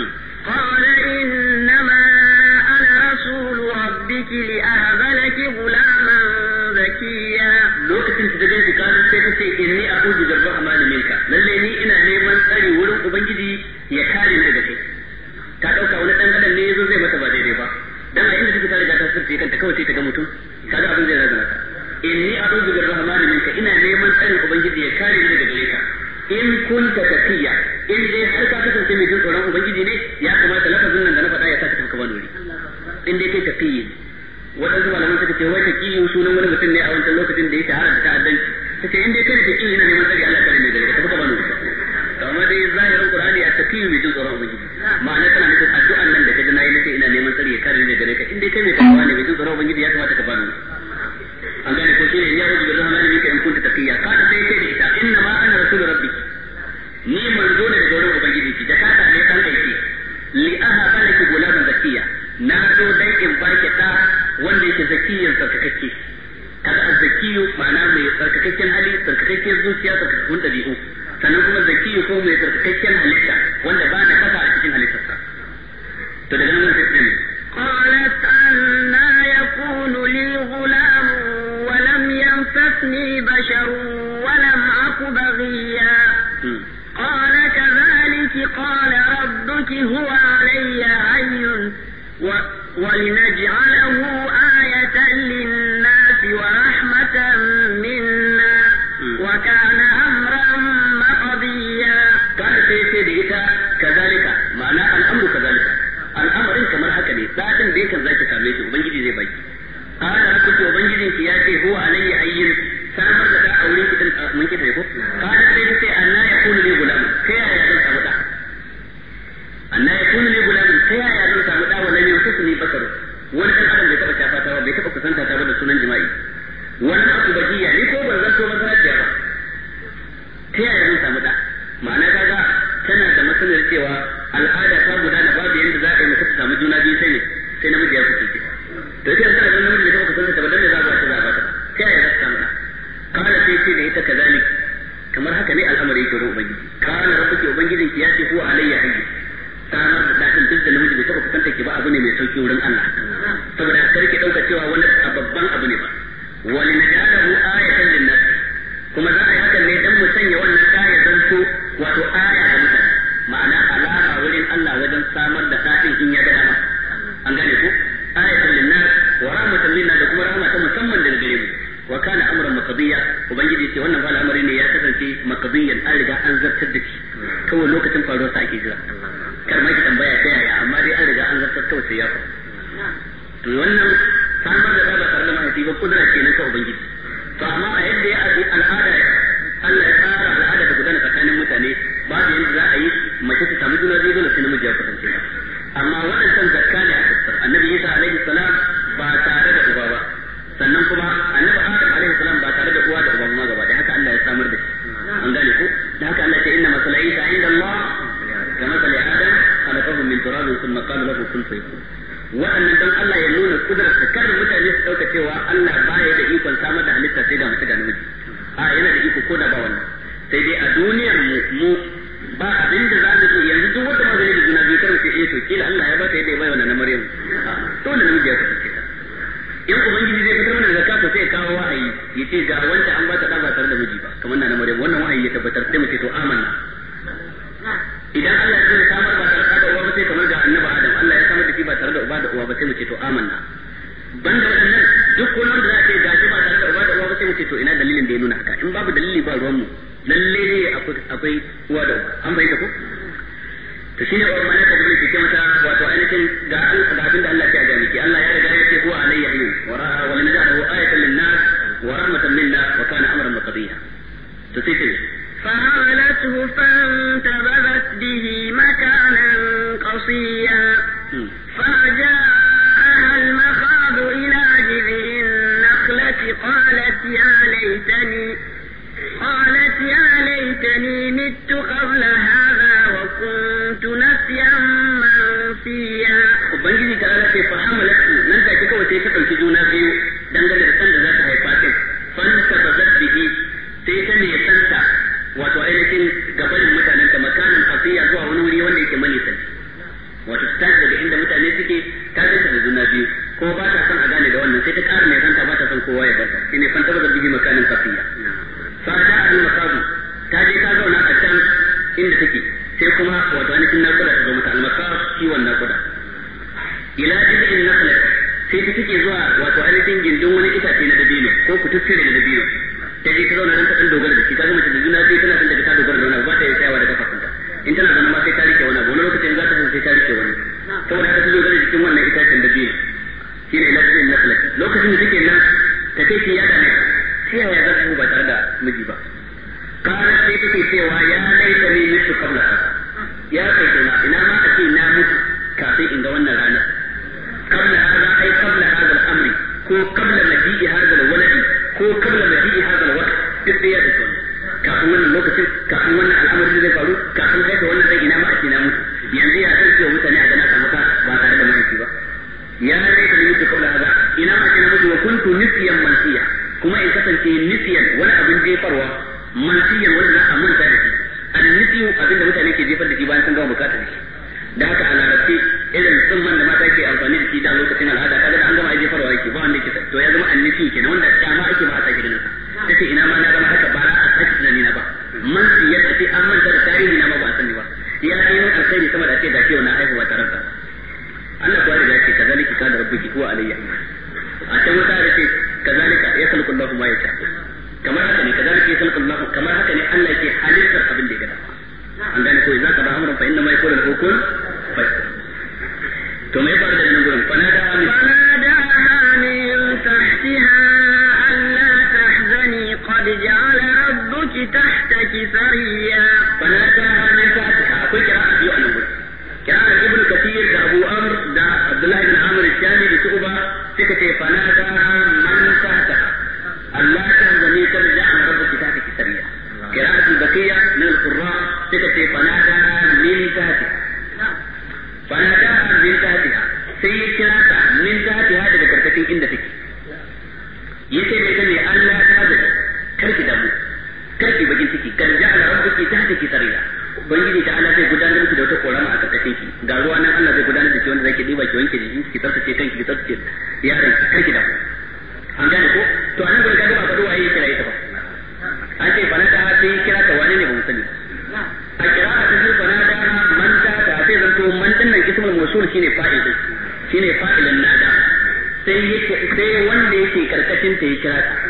قال إنما أنا رسول ربك لأهب لك غلاما زكيا لو كنت تجيب قالت إني أعوذ بالرحمن منك للي إنا نيمان أري ولم أبنجدي يكاري لك ta dauka wani dan adam ne yazo zai mata ba daidai ba dan a inda take ta riga ta sirri kanta kawai sai ta ga mutum kaga abin zai razana ka inni a'udhu birrahmani minka ina neman tsarin ubangiji ya kare ni daga gare ka in kunta taqiya in dai har ka kasance mai jin tsoron ubangiji ne ya kamata lafazin nan da na faɗa ya saka ka bani wuri in dai kai taqiyi wadansu malaman suka ce wai taqiyi sunan wani mutum ne a wancan lokacin da ya shahara da ta'addanci suka in dai kai taqiyi ina neman tsari Allah kare ni daga gare ka bani wuri amma dai zahirin Qur'ani a taqiyi mai jin tsoron ubangiji ma'ana tana nufin addu'an nan da kaji nayi nace ina neman tsari ya kare ni daga gare ka in dai kai mai takawa ne mai jin tsoron ubangiji ya kamata ka bani wuri an gane ko shine ya wuce da rahmani bika in kunta taqiya kana sai kai da ita inna ma ana rasul rabbi ni manzo ne daga wurin ubangiji ki da kaka ne kan aiki li aha balaki gulaban zakiya na zo dai in baki da wanda yake zakiyin tsarkakakke kaga azzakiyu ma'ana mai tsarkakakken hali tsarkakakken zuciya tsarkakakkun dabi'u sannan kuma zakiyu ko mai tsarkakakken halitta wanda ba na kasa a cikin halittarsa to daga nan sai ne قالت أنا يكون لي غلام ولم يمسسني بشر ولم أك بغيا قال كذلك قال ربك هو علي هين ولنجعله آية للناس ورحمة منا وكان أمرا مقضيا قال سيدي كذلك معنى الأمر كذلك الأمر كما هكذا لكن ديك ذاك سامي shi ubangiji zai baki kana haka ce ubangijin ki ya ce huwa alayhi ayyin samar da da aure ki din mun ki ko kana sai ta ce anna yakunu li gulam sai ya zan samu da anna yakunu li gulam sai ya zan samu da wannan ne su ne bakar wani dan adam bai taba shafa ta ba bai taba kusanta ta ba da sunan jima'i wannan abu bajiya ne ko ban zato masaraciya ba sai ya zan samu da ma'ana kaga tana da masanar cewa al'ada ta gudana babu yanda za a yi mutum ta samu juna biyu sai ne sai namiji ya kusurce to ita tana da namiji da kuma kusanta ta ba dan ne za a ba ta za a ba ta sai ya zaka samu da kana sai ce da ita kazalik kamar haka ne al'amari yake ruwan ubangiji kana rabbuki ubangijin ki ya ce huwa alayya hayy samar da dadin duk da namiji bai taba kusanta ki ba abu ne mai sauki wurin Allah saboda kar ki dauka cewa wani babban abu ne ba wal najalahu ayatan lin-nas kuma za a yi hakan ne dan mu sanya wannan kaya zanto wato aya ga mutane ma'ana alama wurin Allah wajen samar da sa'in in ya ga dama an gane ko ayatan lin-nas wa rahmatan minna da kuma rahma ta musamman daga gare mu wa kana amran maqdiya ubangiji ce wannan fa al'amari ne ya kasance maqdiyan an riga an zartar da shi kawai lokacin faruwar sa ake jira kar ma ki tambaya ta yaya amma dai an riga an zartar kawai sai ya faru to wannan samar da ba tare da mahaifi ba kudura ce na ubangiji to amma a yadda ya abi al'ada Allah ya tsara al'ada da gudana tsakanin mutane babu yanda za a yi mace ta samu juna biyu dole sai namiji ya kasance ba amma waɗannan zakka ne a kasar annabi Isa alaihi salam ba tare da uba ba sannan kuma annabi Adam alaihi salam ba tare da uwa da uba ma gaba da haka Allah ya samar da shi an gane ko da haka Allah ya ce inna masala Isa inda Allah kama masala Adam khalaqahu min turabin thumma qala lahu kun fayakun wa'annan dan Allah ya nuna kudrar sa kar mutane su dauka cewa Allah baya da ikon samar da halitta sai da mace da namiji a yana da iko ko da ba wannan sai dai a duniyar mu mu ba abin da za mu yi yanzu duk wanda ma zai da juna biyu kar sai eh to kila Allah ya ba ta yadda ya bai wannan na Maryam dole namiji ya kasance ta in ubangiji zai fitar mana zakka to sai kawo wahayi yace ga wanda an ba ta da ba tare da miji ba kamar na Maryam wannan wahayi ya tabbatar sai mu ce to amanna idan Allah ya samar ba tare da uwa ba sai kamar ga annabi Adam Allah ya samar da shi ba tare da uba da uwa ba sai mu ce to amanna banda wannan duk wani wanda za ta yi gashi ba tare da uba da uwa ba sai mu ce to ina dalilin da ya nuna haka in babu dalili ba ruwan mu lalle ne akwai uwa da uba an bayyana ko to shine wa malaka da yake ce mata wato ainihin ga abin da Allah ya ga miki Allah ya riga ya ce huwa alayya hayy wa ra'a wa lanaja'ahu ayatan lin-nas wa rahmatan minna wa kana amran maqdiya to sai فحملته فانتبذت به مكانا قصيا فجاءها المخاض إلى جذع النخلة قالت يا ليتني قالت يا ليتني مت قبل هذا وكنت نسيا منسيا ubangiji ta ala ce fahamalatu nan take kawai sai ta dauki juna biyu dangane da san da za ta haifa din fanta bazat bihi sai ta ne santa wato ainihin gabanin mutanen ta makanin kafiya zuwa wani wuri wanda yake manisan wato ta daga inda mutane suke ta zanta da juna biyu ko ba ta son a gane da wannan sai ta ƙara mai santa ba ta son kowa ya barta shine fanta bazat bihi makanin kafiya fa da al makabu ta je ta zauna a can inda take sai kuma wato ainihin nakuda ta zo mata al makab kiwon nakuda ila jibin nakhla sai ta take zuwa wato ainihin gindin wani itace na dabino ko kututtire da dabino ta je ta zauna nan ta dan dogara da shi ta zama ta da juna biyu tana son daga ta dogara da wani ba ta yi tsayawa da kafafunta in tana zaune ma sai ta rike wani abu wani lokacin za ta san sai ta rike wani saboda haka ta dogara da cikin wannan itacen dabino shine ila jibin nakhla lokacin da take nan ta kai ki yada ne sai ya za ta ba tare da miji ba kana sai take cewa ya laita ni mutu kabla ya kai tana ina ma a ce na mutu kafin in ga wannan ranar قبل هذا أي قبل هذا الأمر كو قبل مجيء هذا الولد كو قبل مجيء هذا الوقت تبديا تكون كافون الوقت كافون الأمر الذي قالوا كافون هذا ولا ذي إنما أتينا مت ينزي هذا الشيء ومتنع هذا ناس مكان بعد هذا ما يصيبه يا ريت اللي يجي قبل هذا إنما jefarwa mansiyan wanda za a manta da shi annisiyu abinda mutane ke jefar da shi bayan sun gama bukatar shi da haka a larabci irin tsumman da mata ke amfani da shi da lokacin al'ada kaga da an gama jefarwa yake ba wanda yake to ya zama annisiyu kenan wanda dama ake ba a sake ganin sa tace ina ma na zama haka ba a sake tunani na ba mansiyan tace an manta da tarihi na ma ba a sani ba ya yi yin alkhairi sama da ce da cewa na haihuwa tare da Allah kuwa da yake kazalika kana rabbuki huwa alayya a can wata da ce kazalika ya salku Allah ma yasha kamar haka ne kazalika ya salku Allah kamar haka ne Allah yake halittar abin da ya gada an gane ko idan ka ba amran fa inna ma yakunu al-hukm fa to mai fara da nan gurin fanada min fanada min tahtiha alla tahzani qad ja'ala rabbuki tahtaki sariya fanada min tahtiha akwai kira'a biyu a nan gurin kira'a ibnu kathir da abu amr da abdullah ibn amr al-shami da shu'ba suka ce fanada man tahtaha alla tahzani qad ja'ala rabbuki tahtaki sariya قراءة البقية من القراء تكتب فنادى من تحتها فنادى من تحتها سي كراءة من تحتها daga karkashin inda take yace da ita ne Allah ta hada karki damu karki bakin ciki kan ja'ala rabbuki tahtaki sariya ubangiji ta Allah zai gudanar miki da wata korama a karkashin ki ga ruwa nan Allah zai gudanar da ki wanda zaki diba ki wanke jikin ki tsaftace kanki ki tsaftace yaran ki karki damu an gane ko to anan gurin kaga ba faɗo waye ya kira ita ba an ce bana ta sai kira ta wani ne ba mu sani a kira ta sai bana da man ta ta sai zanto man din nan ismul mawsul shine fa'il shine fa'ilin nada sai yake sai wanda yake karkashin ta ya kira ta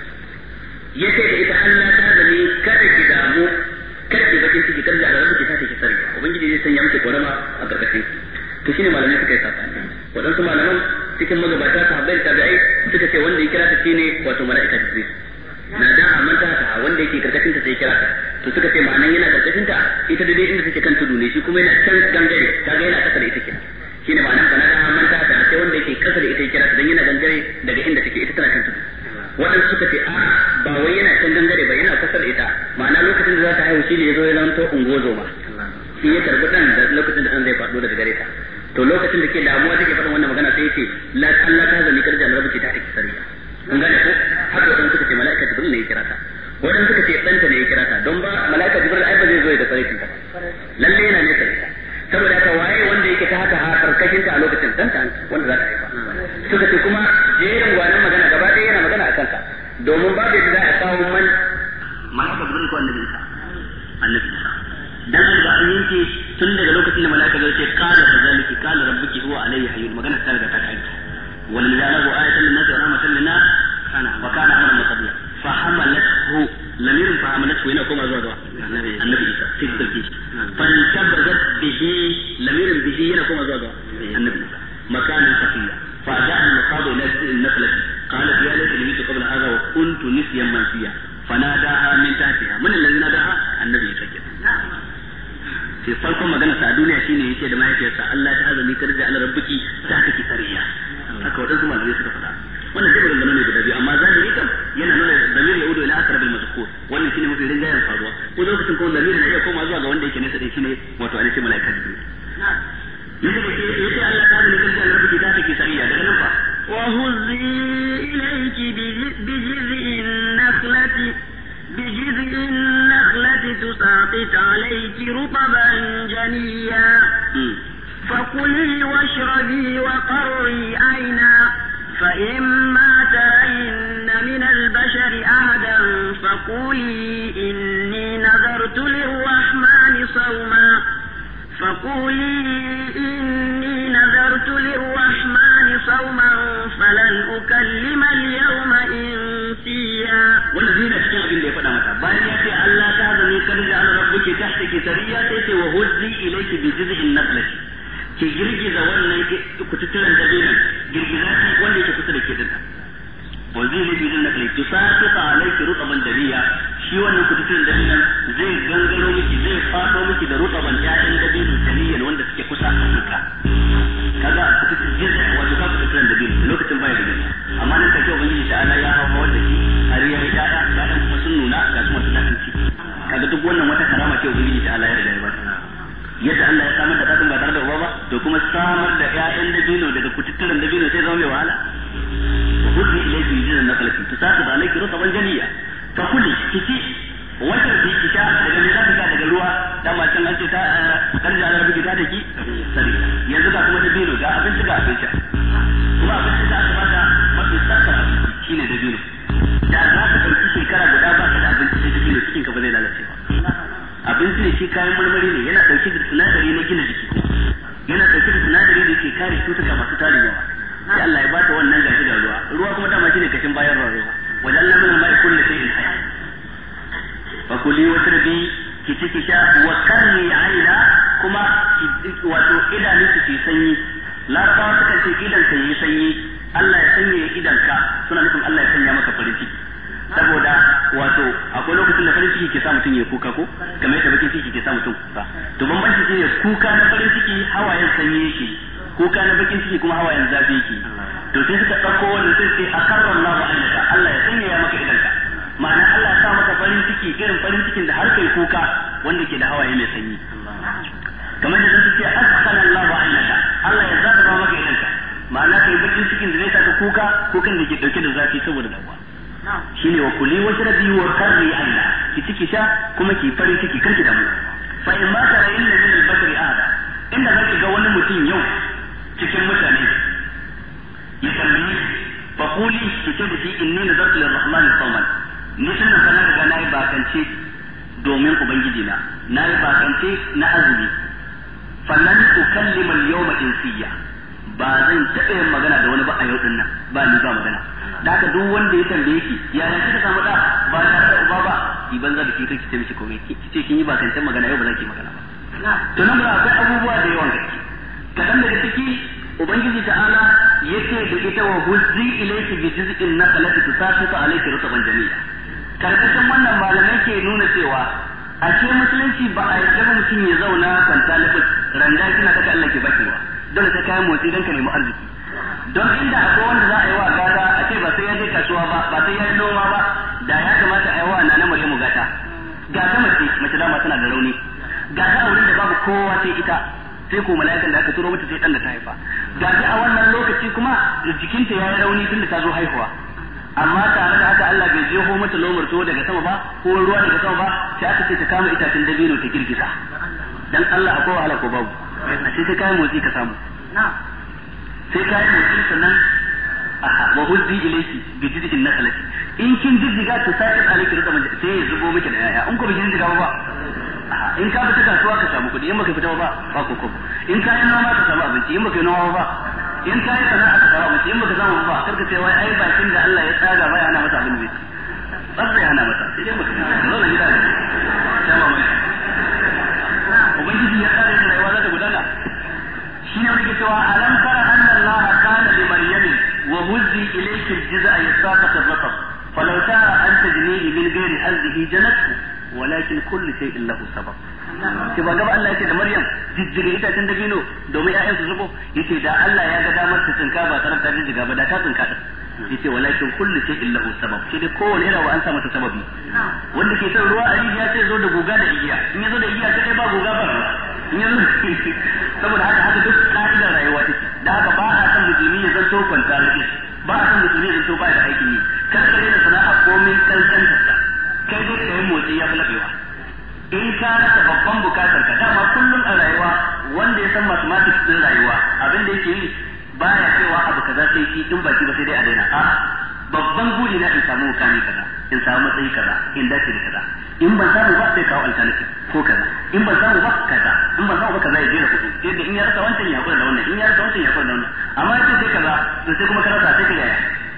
yace da ita Allah ta zame kada ki damu kada ki bakin ciki kada da rabu ki ta ki sani ubangiji zai sanya miki korama a karkashin to shine malamai suka yi sabani wadansu malaman cikin magabata sahabbai da tabi'ai suka ce wanda ya kira ta shine wato mala'ika jibril na da amanta ta wanda yake karkashin ta sai kira ta to suka ce ma'anan yana karkashin ta ita da dai inda take kan tudu ne shi kuma yana can gangare kaga yana kasa da ita kenan shine ma'anan kana da amanta ta sai wanda yake kasa da ita kira ta dan yana gangare daga inda take ita tana kan tudu wadanda suka ce a ba wai yana can gangare ba yana kasa da ita ma'ana lokacin da za ta haihu shi ne yazo ya zanto ungozo ma shi ya karbi dan da lokacin da dan zai faɗo daga gare ta to lokacin da ke damuwa take faɗin wannan magana sai yace la Allah ta zani karja alrabi ta take sariya kun gane ko haka wadanda suka ce mala'ika jibril ne ya kira ta wadanda suka ce danta ne ya kira ta don ba mala'ika jibril ai ba zai zo da tsarkin ta lalle yana ne sai saboda haka waye wanda yake ta haka ha karkashin ta a lokacin danta wanda za ta haifa suka ce kuma jerin gwanin magana gaba ɗaya yana magana a kanka domin babu yadda za a kawo man mala'ika jibril ko annabi sa annabi sa dan an ga an yanke tun daga lokacin da mala'ika zai ce qala kazalika qala rabbuki huwa alayhi hayyun magana ta daga ta kai ولم يجعله آية للناس ورحمة للناس وكان أمرا مقضيا فحملته لمير فحملته هنا كما زوجها النبي عيسى في التركيز فانتبذت به لمير به هنا كما زوجها النبي عيسى مكانا خفيا فجاء المخاض إلى النخلة قالت يا ليتني مت قبل هذا وكنت نسيا منسيا فناداها من تحتها من الذي ناداها النبي عيسى في farkon magana sa a duniya shine yake da mahaifiyarsa Allah ta azumi karja ala rabbuki ta take sariya haka wadansu malamai suka faɗa wannan dai magana ne guda biyu amma zahiri kam yana nuna damir ya udo ila akrab al mazkur wannan shine mafi rinjayen faruwa ko lokacin kuma damir na iya koma zuwa ga wanda yake nesa da shine wato alaihi malaika jibril yake da yake Allah ta azumi karja ala rabbuki ta take sariya daga nan fa wa huzzi ilayki bi jiz'in nakhlati بجذع النخلة تساقط عليك رطبا جنيا فكلي واشربي وقري عينا فإما ترين من البشر أحدا فقولي إني نذرت للرحمن صوما فقولي إني نذرت للرحمن صوما فلن أكلم اليوم إنسيا والذين اشتغلوا باللي فدا متى باين ياتي الله تعالى كرجع على ربك تحتك سريا تيتي وهزي إليك بجذع النخلة ki girgiza wannan kututturen dabinan girgiza shi wanda yake kusa da ke dinka wa zai ne bidin nakli tusaqita alayki rutaban dariya shi wannan kututturen dabinan zai gangaro miki zai fado miki da rutaban ƴaƴan dabino dariyan wanda suke kusa a kanka kaga kututturen jirga wato ka kututturen dabino lokacin baya da gani amma nan take ubangiji ta ala ya hawa wanda shi har ya yi ƴaƴa ƴaƴan kuma sun nuna ga su masu daɗin ci kaga duk wannan wata karama ce ubangiji ta ala ya riga ya bata yadda Allah ya samar da kasan ba tare da uba ba to kuma samar da ƴaƴan dabino daga kututturen dabino sai zama mai wahala wa hudni ilayki jinan nakalati tusaqid alayki rutaban janiya fa kuli kici wata bi kisha daga me za ka ga daga ruwa da ma can an ce ta dan da Allah biki ta daki sari yanzu ga kuma dabino ga abinci ga abinci kuma abinci da aka bada mafi tsaka shine dabino da za ka dauki shekara guda ba ka da abinci sai dabino cikin ka ba zai lalace ba abinci ne shi kayan marmari ne yana dauke da sinadari na gina jiki yana dauke da sinadari da ke kare cutuka masu tarin yawa sai Allah ya bata wannan gashi da ruwa ruwa kuma dama shine kashin bayan rayuwa wajen lamun mai kullu shay'in hayy fa kuli wasrabi ki ciki sha wa karni aina kuma wato idanun ki ci sanyi larabawa suka ce idan ka yi sanyi Allah ya sanya idan ka suna nufin Allah ya sanya maka farin ciki saboda wato akwai lokacin da farin ciki ke sa mutum ya kuka ko kamar yadda bakin ciki ke sa mutum kuka to bambanci shine kuka na farin ciki hawayen sanyi yake kuka na bakin ciki kuma hawayen zafi yake to sai suka dauko wannan sai sai akarra Allah wa annaka Allah ya sanya ya maka idan ka ma'ana Allah ya sa maka farin ciki irin farin cikin da har kai kuka wanda ke da hawaye mai sanyi kamar da sun ce askhana Allah wa annaka Allah ya zaba maka idan ka ma'ana kai bakin cikin da zai saka kuka kukan da ke dauke da zafi saboda damuwa shine wa kuli wa shrabi wa karri Allah ki ciki sha kuma ki farin ciki karki damu fa in ma tara inna min al-basri ahada inda zaki ga wani mutum yau cikin mutane ya tambayi fa kuli ki ce da shi inni nazartu lir-rahman sawman ni tun da na riga nayi bakance domin ubangiji na nayi bakance na azumi falan ukallima al-yawma insiya ba zan taɓa yin magana da wani ba a yau din nan ba ni ba magana da haka duk wanda ya tambaye ki ya ya kika samu da ba tare da uba ba ki banza da ki kike ce miki komai ki ce kin yi bakantan magana yau ba za ki magana ba to nan ba akwai abubuwa da yawan gaske kadan daga ciki ubangiji ta'ala yace da ita wa huzzi ilayki bi juz'in naqlati tusafitu alayki rutban jamila karkashin wannan malamai ke nuna cewa ashe musulunci ba a yarda ba mutum ya zauna kwanta lafis randa kina kaka Allah ke bakewa dole sai kayan motsi don ka nemi arziki don inda akwai wanda za a yi wa gata a ce ba sai ya je kasuwa ba ba sai ya yi noma ba da ya kamata a yi wa na Maryamu gata gata mace mace dama tana da rauni gata a wurin da babu kowa sai ita sai ko mala'ikan da aka turo mata sai dan da ta haifa gata a wannan lokaci kuma jikinta ya yi rauni tunda ta zo haihuwa amma tare da haka Allah bai jeho mata lomar to daga sama ba ko ruwa daga sama ba sai aka ce ta kama itacen dabino ta girgiza dan Allah akwai wahala ko babu a ce sai kai motsi ka samu sai kai motsi sannan aha wa huzzi ilayki bi jidin nakalati in kin jiddiga to sai ka aliki rika sai ya zubo miki da yaya in ko bi jiddiga ba aha in ka fita kasuwa ka samu kudi in baka fita ba ba ko ko in ka yi noma ka samu abinci in baka yi noma ba in ka yi sana'a ka samu abinci in baka samu ba karka ce wai ai bakin da Allah ya tsaga bai ana masa abin da yake sai hana masa sai dai baka zo da gida sai mamaki ubangiji ya tsara da rayuwa za ta gudana shine wani cewa alam tara anna Allah kana li maryam wa huzzi ilayki al-jiz'a yasaqat ar-ratab falau sha'a an tajnihi min ghairi hazzihi janatu walakin kullu shay'in lahu sabab ke ba gaba Allah yake da Maryam jijjiga itacen dabino domin ƴaƴan su zubo yace da Allah ya ga damar ta tsinka ba tare da jijjiga ba da ta tsinka din yace walakin kullu shay'in lahu sabab shi dai kowane irin wa an sa mata sababi wanda ke son ruwa a rijiya sai zo da guga da igiya in yazo da igiya sai ba guga ba in yazo saboda haka haka duk ka'idar rayuwa take da haka ba a san musulmi ya zanto kwanta rike ba a san musulmi ya zanto ba da aikin yi kar ka rena sana'a komai kankanta ta kai dai kai motsi ya fulabewa in ka rasa babban bukatar ka dama kullum a rayuwa wanda ya san mathematics din rayuwa abin da yake yi baya cewa abu kaza sai shi in ba shi ba sai dai a daina a babban buri na in samu mukami kaza in samu matsayi kaza in dace da kaza in ban samu ba sai kawo alternative ko kaza in ban samu ba kaza in ban samu ba kaza ya jera kuɗi yadda in ya rasa wancan ya kula da wannan in ya rasa wancan ya kula da wannan amma yace sai kaza to sai kuma ka rasa sai ka yaya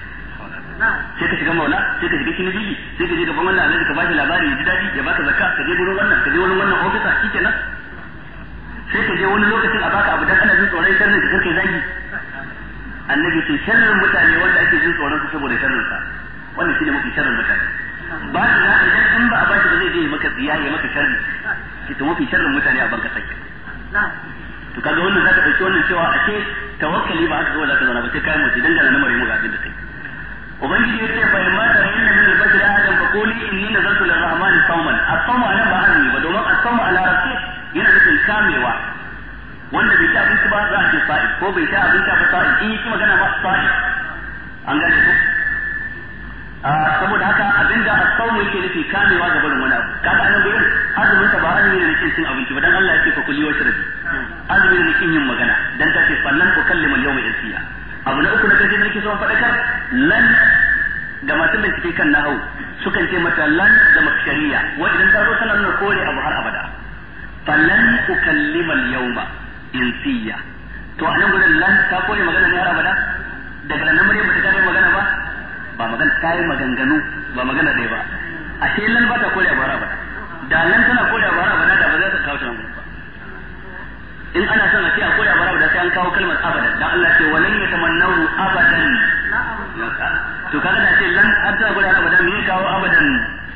sai ka shiga maula sai ka shiga kiniji sai ka je gaban wannan alhaji ka bashi labari ya ji dadi ya baka zakka ka je gurin wannan ka je wurin wannan ofisa shikenan sai ka je wani lokacin a baka abu dan ana jin tsoron sharrin ka kai zagi annabi ce sharrin mutane wanda ake jin tsoron su saboda sharrin sa wannan shine mafi sharrin mutane ba da idan in ba a bashi ba zai je maka tsiya ya maka sharri ki to mafi sharrin mutane a banka sake to kaga wannan zaka dauki wannan cewa a ce tawakkali ba haka kawai zaka zauna ba sai kai mutu dan da na mare mu ga abin da kai ubangiji ya ce fa yamma da inna min al-bashri adam fa quli inni nazartu lir-rahmani sawman as-sawmu ana ba azumi ba domin as-sawmu ala rasul yana nufin kamewa wanda bai ci abinci ba za a ce sa'i ko bai ci abinci ba sa'i in yi magana ba sa'i an gane ko saboda haka abinda as-sawm yake nufi kamewa ga barin wani abu kaga anan gurin azumin ta ba azumi ne nake cin abinci ba dan Allah ya ce fa kulli wa shrabi azumi ne nake yin magana dan ta ce fallan ukallima al-yawma insiya abu na uku na kaje nake so fadakar lan ga masu bincike kan nahawu sukan ce mata lan da makshariya wa idan ta zo tana nuna kore abu har abada fallan ukallima al-yawma insiya to anan gurin lan ta kore magana ne har abada daga nan Maryam ta kare magana ba ba magana ta yi maganganu ba magana ɗaya ba a ce lan ba ta kore a bara bada da lan tana kore a bara bada da ba za ta kawo ta nan ba in ana son a ce a kore a bara bada sai an kawo kalmar abadan dan Allah ce walan yatamannahu abadan to kaga da ce lan har tana kore a abadan me ya kawo abadan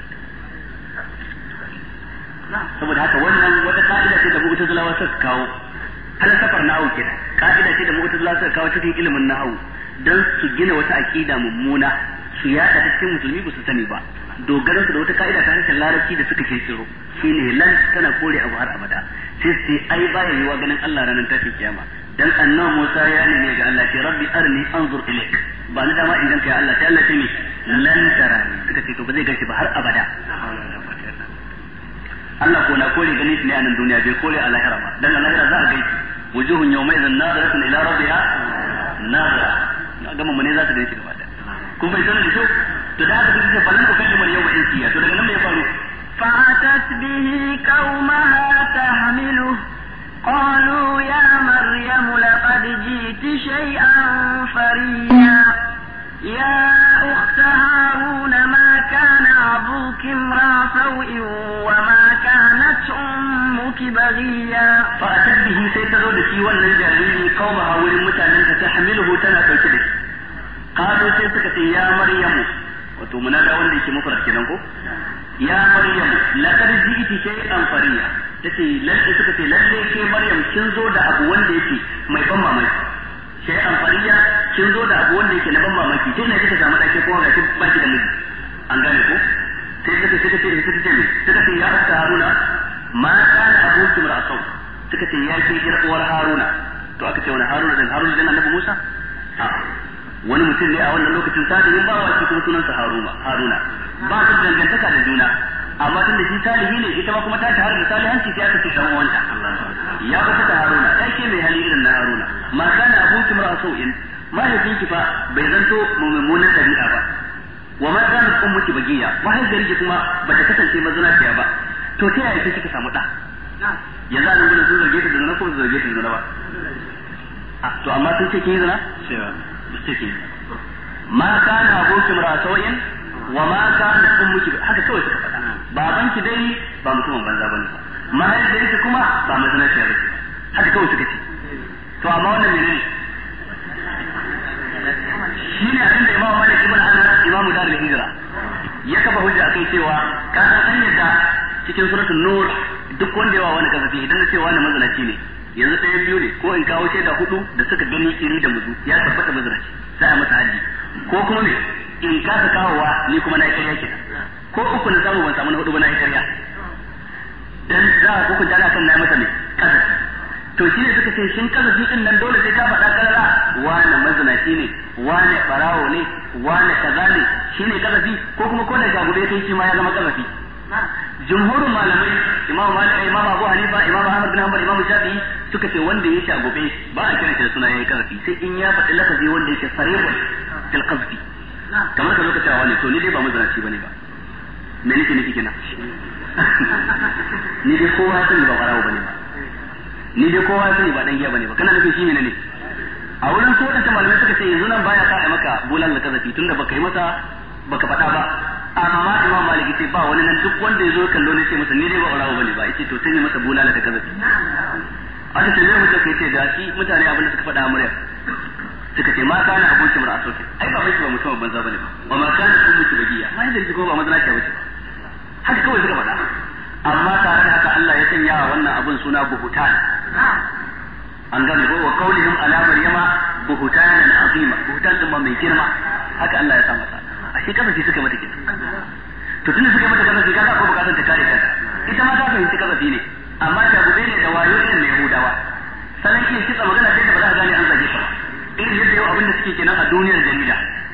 saboda haka wannan wata ka'ida ce da mu'tazilawa suka kawo hal safar na'u kenan ka'ida ce da mu'tazilawa suka kawo cikin ilimin nahwu dan su gina wata aqida mummuna su yada ta cikin musulmi ba su sani ba dogaran su da wata kaida ta harshen larabci da suka kirkiro shine lan tana kore abu har abada sai sai ai baya yiwa ganin Allah ranar tashin kiyama dan annabi Musa ya ne ga Allah ce rabbi arni anzur ilayk ba ni dama idan kai Allah sai Allah ce ni lan tarani suka ce to ba zai gashi ba har abada Allah ko na kore ganin shi ne a nan duniya bai kore a lahira ba dan a lahira za a gaishe wujuhun yawmaidhin nadiratun ila rabbiha nadira gama mu ne za ta dace gaba da kun bai sanar da shi to da haka kike falan ko kai mun yau ba insiya to daga nan me ya faru fa'atat bihi qaumaha tahmilu qalu ya maryam laqad jiti shay'an fariya ya ukhta harun ma kana abuki imra sawin wa ma kanat ummuki baghiya fa'atat bihi sai ta zo da shi wannan jariri qaumaha wurin mutanen ta tahmiluhu tana dauke da shi قالوا sai suka ce ya maryamu wato munada wanda yake mufrad kenan ko ya maryamu laqad ji'ti shay'an fariya tace lalle suka ce lalle ke maryam kin zo da abu wanda yake mai ban mamaki shay'an fariya kin zo da abu wanda yake na ban mamaki tun ne kika samu dake kuma gashi baki da miji an gane ko sai suka ce suka ce suka ce suka ce ya ukhta haruna ma kana abuki mar'asau suka ce ya ke uwar haruna to aka ce wani haruna dan haruna dan annabi Musa a'a wani mutum ne a wannan lokacin salihin ba wa kuma sunansa Haruna Haruna ba su dangantaka da juna amma tun da shi salihi ne ita ma kuma ta shahara da salihanci sai aka ce dan uwanta ya ba ta Haruna sai ke mai hali irin na Haruna ma kana abuki mar'asu'in mahaifinki fa bai zanto mummunan dabi'a ba wa ma kana ummuki bagiya mahaifiyarki kuma ba ta kasance mazinaciya ba to ta yaya kika samu da yanzu an gudu sun zarge ta da zina ko su zarge ta da zina ba to amma sun ce kin yi zina mustaqim ma kana abuki mar'asu'in wa ma kana ummuki haka kawai suka faɗa babanki dai ba mutumin banza bane ba mahaifiyarki kuma ba mazinaciya ba haka kawai suka ce to amma wannan menene shine abin da Imam Malik ibn Anas Imam Darul Hijra ya kafa hujja akai cewa kana an yadda cikin suratul Nur duk wanda yawa wani kasafi idan na ce wani mazinaci ne yanzu ɗaya biyu ne ko in kawo shaida hudu da suka gani iri da muzu ya tabbata mazinaci sai a masa haji ko kuma ne in kasa kawowa ni kuma na yi ƙarya kenan ko uku na samu ban samu na hudu ba na yi ƙarya dan za a hukunta ana kan na masa ne kasafi to shi ne suka ce shin kasafi din nan dole sai ka faɗa karara wane mazinaci ne wane barawo ne wane kaza ne shi ne kasafi ko kuma ko da shagube kai shi ma ya zama kasafi jumhurin malamai imam malik imam abu hanifa imam ahmad bin hanbal imam shafi'i suka ce wanda ya shagube ba a kiran shi da suna yayi kasafi sai in ya faɗi lafazi wanda yake sarihun fil qasdi kamar ka lokaci a wani to ni dai ba mazinaci bane ba me nake nufi kenan ni dai kowa sani ba barawo bane ba ni dai kowa sani ba dan giya bane ba kana nufin shi ne ne a wurin su wadanda malamai suka ce yanzu nan baya ka ai maka bulan da kazafi tunda baka yi masa baka faɗa ba amma imam maliki ce ba wani nan duk wanda ya zo kallo ne ce masa ni dai ba barawo bane ba yace to sai ne masa bulala da kazafi aka ce zai mutu kai ce da shi mutane abin da suka faɗa a murya suka ce ma kana abokin mar'aso ai ba shi ba mutum banza bane ba wa ma kana ummuki bagiya mai da ko ba mazana ce bace haka kawai suka faɗa amma tare da haka Allah ya sanya wa wannan abun suna buhutan an gane ko wa qaulihim ala maryama buhutanan azima buhutan din ma mai girma haka Allah ya sa masa a shi kaza suka mata kin to tunda suka mata kaza kaga ko bukatar ta kare kanta ita ma ta fahimci kaza ne amma ta gube ne da wayo irin na Yahudawa sanan kin kitsa magana sai da ba za ka gane an zage ta ba irin yadda yau abin da suke kenan a duniyar jarida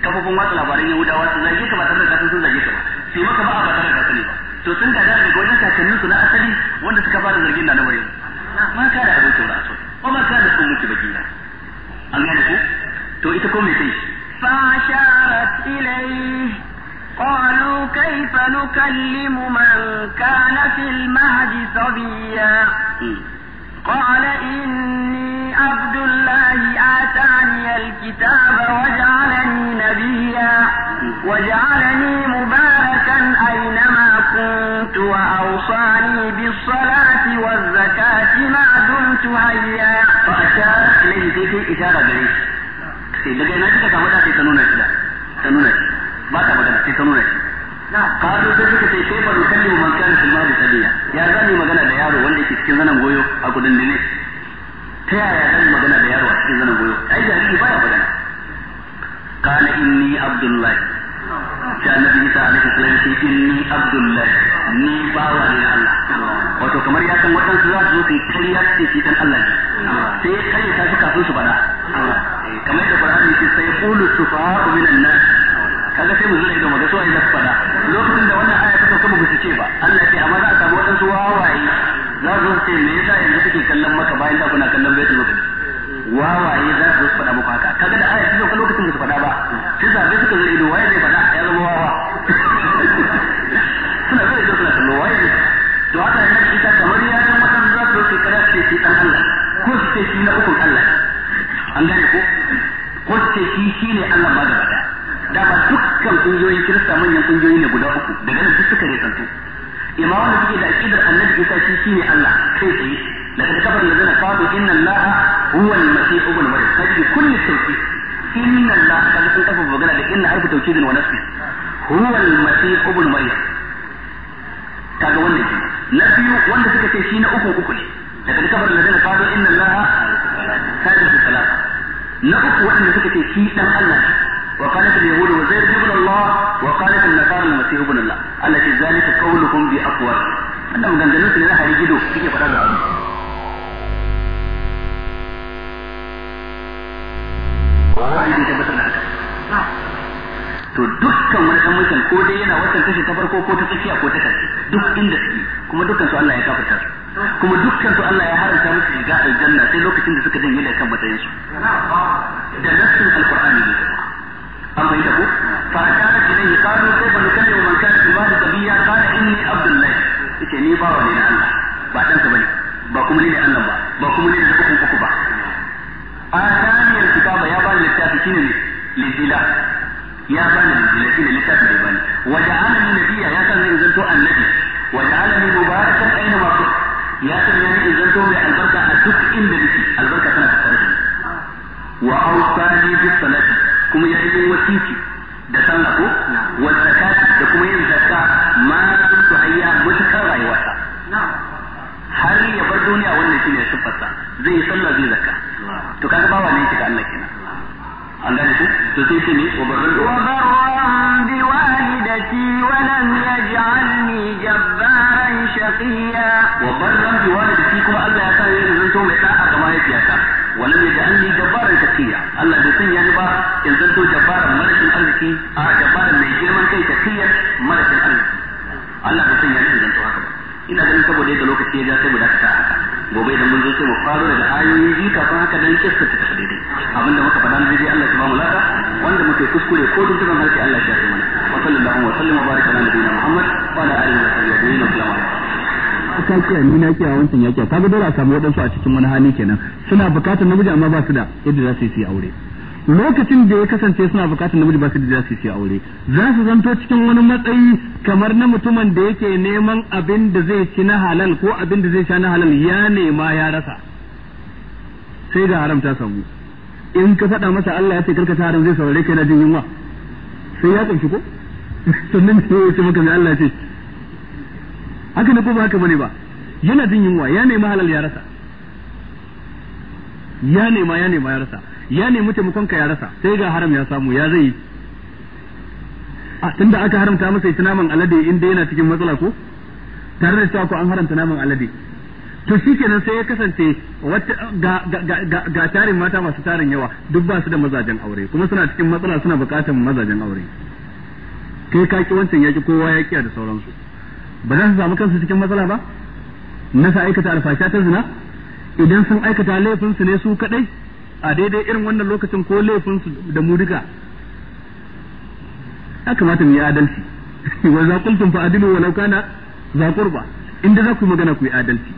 kafofin watsa labaran Yahudawa su zage ka ba tare da sun zage ka ba sai maka ba a ba tare da sani ba to sun gada daga wajen kakannin su na asali wanda suka fara zargin da na Maryam ma ka da abin saura so ko ma ka da sun mutu bakina an gane ko to ita ko me sai فأشارت إليه قالوا كيف نكلم من كان في المهد صبيا قال إني عبد الله آتاني الكتاب وجعلني نبيا وجعلني مباركا أينما كنت وأوصاني بالصلاة والزكاة ما دمت حيا فأشارت إليه في إشارة بريش sai daga ina kika samu da sai ta nuna shi da ta nuna shi ba ta magana sai ta nuna shi kazo sai suka ce kai baro kalli man kana fil mali sabiya ya zani magana da yaro wanda yake cikin zanan goyo a gudun dine ta yaya zani magana da yaro a cikin zanan goyo ai jariri baya magana kana inni abdullahi sai annabi Isa alaihi salam sai inni abdullahi ni bawa ne Allah wato kamar ya san wadansu za su zo su kariya ce shi dan Allah ne sai kai ta suka so su bada kamar da Qur'ani ke sai qulu sufaha'u minan nas kaga sai mu zura ido maga suwaye da su fada lokacin da wannan aya ta sauka ba su ce ba Allah ce amma za a samu wadansu wawaye za su ce me yasa yanzu kake kallon maka bayan da kuna kallon baitul maqdis wawaye za su fada muku haka kaga da aya ta sauka lokacin da su fada ba sai zabe suka zura ido waye zai fada ya zama wawa suna zura ido suna kallo waye to haka ne ita kamar ya san wadansu za su ce kada ce shi dan Allah ko su ce shi na ukun Allah an gane ko ko ce shi shine Allah ba da bada dama dukkan kungiyoyin Kirista manyan kungiyoyi ne guda uku daga nan duk suka resantu imamu da suke da aqidar Annabi Isa shi shine Allah kai tsaye daga kabar da zana qalu inna Allah huwa al-masih ibn maryam kaji kullu tawkid inna Allah kaga sun kafa magana da inna harfu tawkidin wa nasb huwa al-masih ibn maryam kaga wannan shi na biyu wanda suka ce shi na uku uku ne daga kabar da zana qalu inna Allah sadisu salasa na uku wanda suka ce shi dan Allah ne wa qalat al-yahud wa zayr ibn Allah wa qalat an-nasara al-masih ibn Allah allati zalika qawluhum bi aqwal annan ganganin su ne na hari gido suke fada da abu wai da tabbatar da haka to dukkan wani dan mutum ko dai yana watan kashi ta farko ko ta tsakiya ko ta karshe duk inda suke kuma dukkan su Allah ya kafarta su kuma dukkan su Allah ya haramta musu shiga aljanna sai lokacin da suka dinga da kan matsayin su da nassin alqur'ani ne amma idan ko fa kana ilayhi qalu kayfa nukallimu man kana fi mali sabiya qala inni abdullah yace ni bawa ne na Allah ba dan sa bane ba kuma ni ne Allah ba ba kuma ni da kuka kuku ba atani alkitaba ya bani littafi shine ne lijila ya bani lijila shine littafi da bani waja'alani nabiyya ya san zan zanto annabi waja'alani mubarakan aina ma kuntu ya sanya ni in zanto mai albarka a duk inda nake albarka tana tattare da ni wa awsani bis salati kuma ya yi wasiki da sallah ko wa zakati da kuma yin zakka ma kuntu hayya mutakar rayuwata har ya bar duniya wannan shine sifarsa zai yi sallah zai zakka to kaga bawa ne yake ga Allah kenan an gane ku to sai shi ne wa barran wa barran bi walidati wa lam yaj'alni jabbaran shaqiya wa barran bi walidati kuma Allah ya sa ni zanto mai da'a ga mahaifiyata wa lam yaj'alni jabbaran shaqiya Allah bai sanya ni ba in zanto jabbaran marashin arziki a jabbaran mai girman kai shaqiya marashin arziki Allah bai sanya ni in zanto haka ba ina ganin saboda yadda lokaci ya ja sai mu dakata haka gobe idan mun zo sai mu faro daga ayoyi ji kafin haka dan kissa ta tafi daidai abinda muka faɗa na daidai Allah ya ba mu lada wanda muke kuskure ko duk tuban harshe Allah ya shafe mana wa sallallahu wa sallam wa baraka ala nabiyina Muhammad wa ala alihi wa sahbihi ajma'in assalamu alaikum ka ce ni na kiya wancan ya kiya kaga dole a samu wadansu a cikin wani hali kenan suna bukatar namiji amma ba su da yadda za su yi aure lokacin da ya kasance suna bukatar namiji ba su da za su yi aure za su zanto cikin wani matsayi kamar na mutumin da yake neman abin da zai ci na halal ko abin da zai sha na halal ya nema ya rasa sai ga haram ta samu in ka faɗa masa Allah ya ce karka ta haram zai saurare kai na jin yunwa sai ya kunshi ko sannan sai ya ce maka mai Allah ya ce haka ne ko ba haka bane ba yana jin yunwa ya nema halal ya rasa ya nema ya nema ya rasa ya nemi taimakon ka ya rasa sai ga haram ya samu ya zai a tunda aka haramta masa ita naman alade inda yana cikin matsala ko tare da cewa ko an haramta naman alade to shikenan sai ya kasance wata ga ga ga tarin mata masu tarin yawa duk ba su da mazajen aure kuma suna cikin matsala suna bukatar mazajen aure kai ka ki wancan yaki kowa ya kiya da sauransu ba za su samu kansu cikin matsala ba na sa aikata alfasha ta zina idan sun aikata laifin su ne su kadai a daidai irin wannan lokacin ko laifin su da mu duka ya kamata mu yi adalci wa za qultum fa adilu walau kana za qurba inda za ku magana ku yi adalci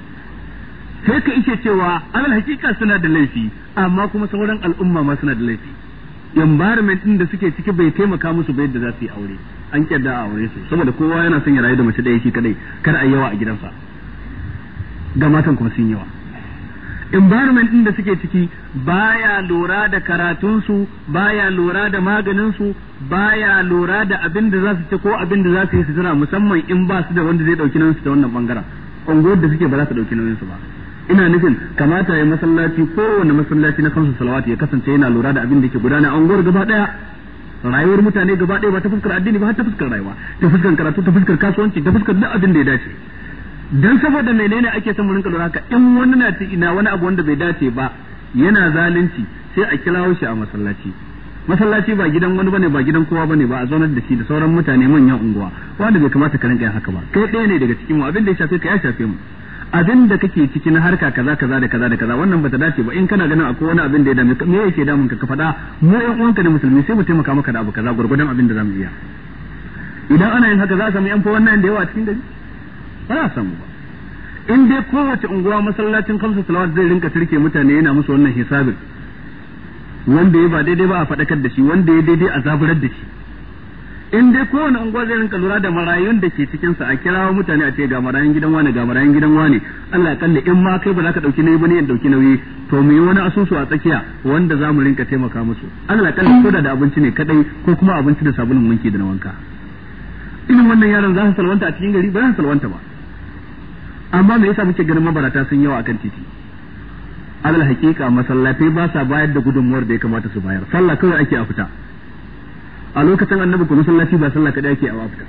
sai ka ishe cewa alal hakika suna da laifi amma kuma sauran al'umma ma suna da laifi environment din da suke ciki bai taimaka musu ba yadda za su yi aure an kyarda a aure su saboda kowa yana son ya rayu da mace ɗaya shi kadai kar a yawa a gidansa ga matan kuma sun yawa environment din da suke ciki baya lura da karatunsu baya lura da maganinsu baya lura da abin da za su ci ko abin da za su yi su tana musamman in ba su da wanda zai dauki nauyinsu ta wannan bangaren unguwar da suke ba za su dauki nauyinsu ba ina nufin kamata ya masallaci kowanne masallaci na kansu salawati ya kasance yana lura da abin da ke gudana a unguwar gaba daya rayuwar mutane gaba daya ba ta fuskar addini ba har ta fuskar rayuwa ta fuskar karatu ta fuskar kasuwanci ta fuskar duk abin da ya dace dan saboda menene ake son mu rinka lura haka in wani na ina wani abu wanda bai dace ba yana zalunci sai a kirawo shi a masallaci masallaci ba gidan wani bane ba gidan kowa bane ba a zaunar da shi da sauran mutane manyan unguwa wanda bai kamata ka rinka yin haka ba kai ɗaya ne daga cikin mu abin da ya shafe ka ya shafe mu abin da kake ciki na harka kaza kaza da kaza da kaza wannan bata dace ba in kana ganin akwai wani abin da ya dame ka me yake damun ka ka faɗa mu ƴan uwanka da musulmi sai mu taimaka maka da abu kaza gurgurdan abin da zamu iya idan ana yin haka za a samu yan fa wannan da yawa a cikin gari ba a samu ba in dai kowace unguwa masallacin kamsa salawat zai rinka turke mutane yana musu wannan hisabin wanda ya ba daidai ba a faɗakar da shi wanda ya daidai a zaburar da shi in dai kowane unguwa zai rinka lura da marayun da ke cikin sa a kirawo mutane a ce ga marayun gidan wani ga marayun gidan wani Allah ya kalle in ma kai ba za ka dauki nauyi bane in dauki nauyi to mu yi wani asusu a tsakiya wanda za mu rinka taimaka musu Allah ya kalle ko da abinci ne kadai ko kuma abinci da sabulun wanki da na wanka irin wannan yaron za su salwanta a cikin gari ba za su salwanta ba amma me yasa muke ganin mabarata sun yawa akan titi alal hakika masallatai ba sa bayar da gudunmuwar da ya kamata su bayar sallah kawai ake a fita a lokacin annabi ko masallaci ba sallah kadai ake a fita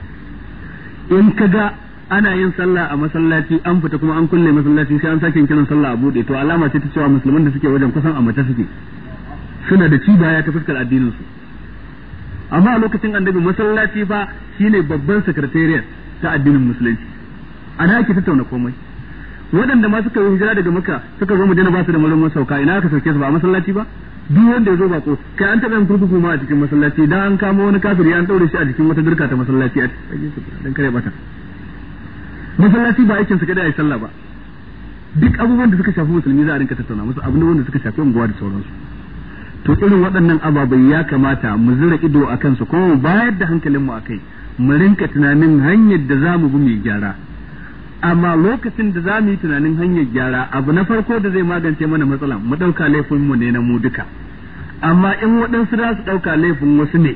in kaga ana yin sallah a masallaci an fita kuma an kulle masallaci sai an sake kiran sallah a bude to alama ce ta cewa musulman da suke wajen kusan a mace suke suna da cibaya ta fuskar addinin su amma a lokacin annabi masallaci fa shine babban secretariat ta addinin musulunci ana ake tattauna komai waɗanda ma suka yi hijira daga Makka suka zo Madina ba su da malamin sauka ina aka sauke su ba a masallaci ba duk wanda ya zo bako kai an taɓa yin kurkuku ma a cikin masallaci dan an kama wani kafiri an ɗaure shi a jikin wata dirka ta masallaci a dan kare bata masallaci ba aikin su kada ayi sallah ba duk abubuwan da suka shafi musulmi za a rinka tattauna musu abin wanda suka shafi unguwa da sauransu to irin waɗannan ababai ya kamata mu zura ido a kansu kuma mu bayar da hankalinmu a kai mu rinka tunanin hanyar da za mu bi mu gyara amma lokacin da za mu yi tunanin hanyar gyara abu na farko da zai magance mana matsala mu ɗauka laifinmu ne na mu duka amma in waɗansu za su ɗauka laifin wasu ne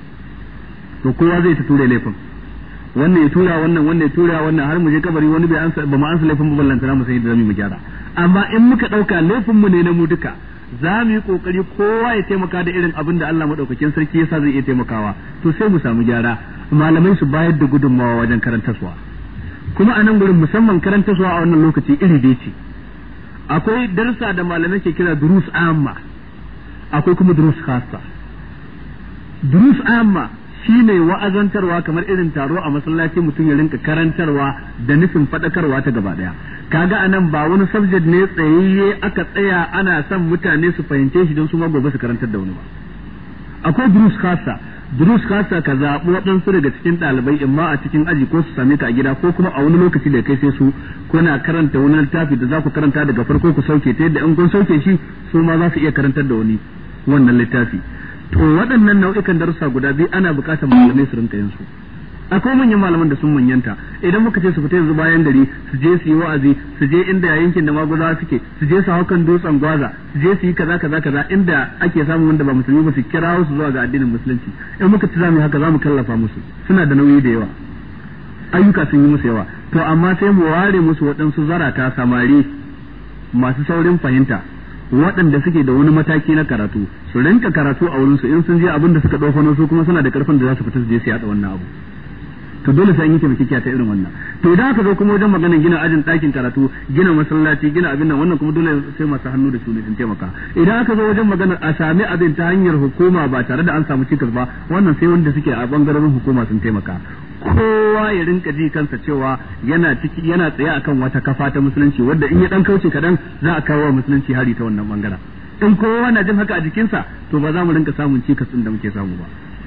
to kowa zai ta ture laifin wannan ya tura wannan wannan ya tura wannan har mu je kabari wani bai ansa ba mu ansa laifin ba ballanta mu sai da zamu mu gyara amma in muka ɗauka laifinmu ne na mu duka za mu yi kokari kowa ya taimaka da irin abin da Allah madaukakin sarki yasa zai iya taimakawa to sai mu samu gyara malamai su bayar da gudunmawa wajen karantarwa kuma a nan gurin musamman karantarwa a wannan lokaci iri da ce akwai darsa da malamai ke kira durus amma akwai kuma durus khassa durus amma shine wa'azantarwa kamar irin taro a masallaci mutum ya rinka karantarwa da nufin fadakarwa ta gaba daya kaga anan ba wani subject ne tsayayye aka tsaya ana son mutane su fahimce shi don su ma gobe su karantar da wani ba akwai durus khassa durus khassa ka zaɓi waɗansu daga cikin ɗalibai in ma a cikin aji ko su same ka a gida ko kuma a wani lokaci da kai sai su kuna karanta wani littafi da za ku karanta daga farko ku sauke ta yadda in kun sauke shi su ma za su iya karantar da wani wannan littafi to waɗannan nau'ikan darussa guda biyu ana buƙatar malamai su rinka yin su akwai manyan malaman da sun manyanta idan muka ce su fita yanzu bayan gari su je su yi wa'azi su je inda yankin da maguzawa suke su je su haukan dutsen gwaza su je su yi kaza kaza kaza inda ake samun wanda ba musulmi ba su kirawo su zuwa ga addinin musulunci in muka ci zamu haka zamu kallafa musu suna da nauyi da yawa ayyuka sun yi musu yawa to amma sai mu ware musu waɗansu zarata samari masu saurin fahimta waɗanda suke da wani mataki na karatu su rinka karatu a wurinsu in sun je abin da suka ɗaukano su kuma suna da ƙarfin da za su fita su je su yaɗa wannan abu to dole sai an yi taimakekeniya ta irin wannan. To idan aka zo kuma wajen maganar gina ajin ɗakin karatu, gina masallaci, gina abin nan, wannan kuma dole sai masu hannu da shuni sun taimaka. Idan aka zo wajen maganar a sami abin ta hanyar hukuma ba tare da an samu cikas ba, wannan sai wanda suke a bangaren hukuma sun taimaka. Kowa ya rinka ji kansa cewa yana ciki yana tsaye akan wata kafa ta musulunci wadda in ya dan kauce kadan za a kawo musulunci hari ta wannan bangaren. In kowa na jin haka a jikinsa to ba za mu rinka samun cikas din da muke samu ba.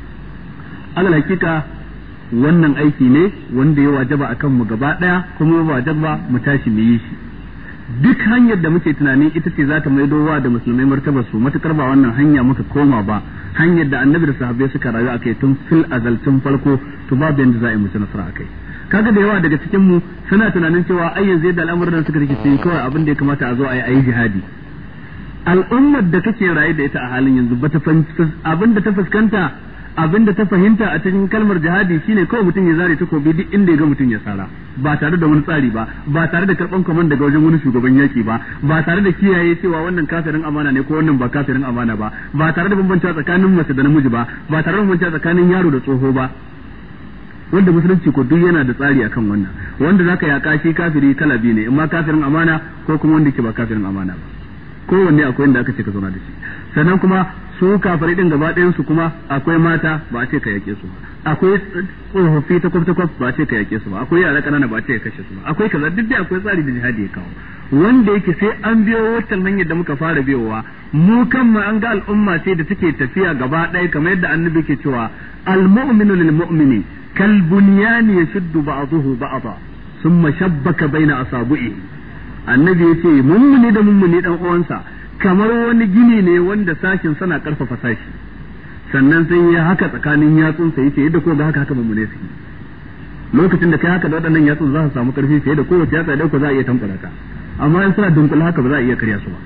Alal hakika wannan aiki ne wanda ya wajaba akan mu gaba daya kuma ya wajaba mu tashi mu yi shi. Duk hanyar da muke tunani ita ce za ta maido wa da musulmai martabar su, matukar ba wannan hanya muka koma ba, hanyar da annabi da sahabbai suka rayu akai tun fil azal tun farko, to babu yanda za a yi musu nasara akai. Kaga da yawa daga cikin mu suna tunanin cewa ai yanzu yadda al'amuran suka rikice kawai abin da ya kamata a zo a yi ayi jihadi. Al'ummar da kake rayu da ita a halin yanzu bata fahimta abin da ta fuskanta, abin da ta fahimta a cikin kalmar jihadi shine kawai mutum ya zare takobi duk inda ya ga mutum ya sara, ba tare da wani tsari ba, ba tare da karban kwaman daga wajen wani shugaban yaki ba, ba tare da kiyaye cewa wannan kafirin amana ne ko wannan ba kafirin amana ba, ba tare da bambanta tsakanin mace da namiji ba, ba tare da bambanta tsakanin yaro da tsoho ba. Wanda musulunci ko duk yana da tsari akan wannan, wanda zaka yaka shi kafiri kala biyu ne, imma kafirin amana ko kuma wanda ke ba kafirin amana ba. Kowanne akwai inda aka ce ka zauna da shi. Sannan kuma su kafirai din gaba ɗayan su kuma akwai mata ba a ce ka yake su ba, akwai tsofaffi ta kwaf ta kwaf ba a ce ka yake su ba, akwai yara ƙanana ba a ce ka kashe su ba, akwai kaza duk dai akwai tsari da jihadi ya kawo, wanda yake sai an biyo wancan hanyar da muka fara biyowa. Mu kanmu an ga al'umma ce da take tafiya gaba ɗaya kamar yadda annabi ke cewa al-mu'minu lil mu'mini kal bunyani yashuddu ba'dahu ba'dha thumma shabbaka baina asabu'i. Annabi yace mummuni da mummuni dan uwansa kamar wani gini ne wanda sashin sana karfafa sashi, sannan sai ya haka tsakanin yatsun sa yace yadda ko ga haka haka mummune su. Lokacin da kai haka da waɗannan yatsun za su samu karfi fiye da kowace yatsa da ko za a iya tankwara ta, amma in suna dunkula haka ba za a iya karya su ba.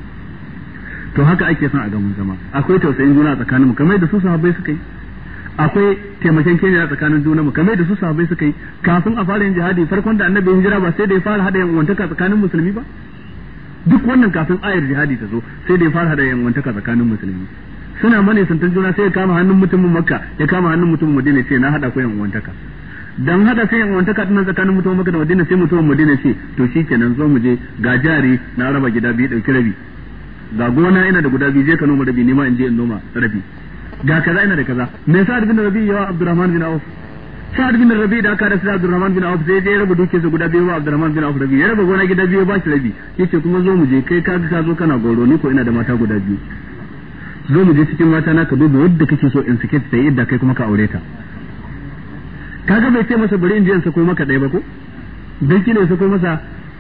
To haka ake son a ga mun zama, akwai tausayin juna tsakanin mu kamar da su sahabbai suka yi, akwai taimakekeniya tsakanin juna mu kamar da su sahabbai suka yi. Kafin a fara yin jihadi farkon da annabi hijira ba sai da ya fara hada yan uwantaka tsakanin musulmi ba, duk wannan kafin ayar jihadi ta zo sai da ya fara hada yan uwantaka tsakanin musulmi. Suna mane santan juna sai ya kama hannun mutumin Makka ya kama hannun mutumin Madina sai na hada ku yan uwantaka. Dan hada sai yan uwantaka din tsakanin mutumin Makka da Madina sai mutumin Madina ce to shikenan zo mu je ga jari na raba gida biyu dauki rabi, ga gona ina da guda biyu je ka noma rabi, ni ma in je in noma rabi, ga kaza ina da kaza. Me yasa bin Rabi yawa Abdurrahman bin Auf, Sa'ad bin Rabi da aka rasa Abdurrahman bin Auf sai ya raba dukiyarsa guda biyu wa Abdurrahman bin Auf rabi, ya raba gona gida biyu ba shi rabi, yace kuma zo mu je kai ka ga ka zo kana goro ni ko ina da mata guda biyu, zo mu je cikin mata na ka duba wadda kake so in sake ta yadda kai kuma ka aure ta. Kaga bai ce masa bari in je in sako maka ɗaya ba ko dan kine sako masa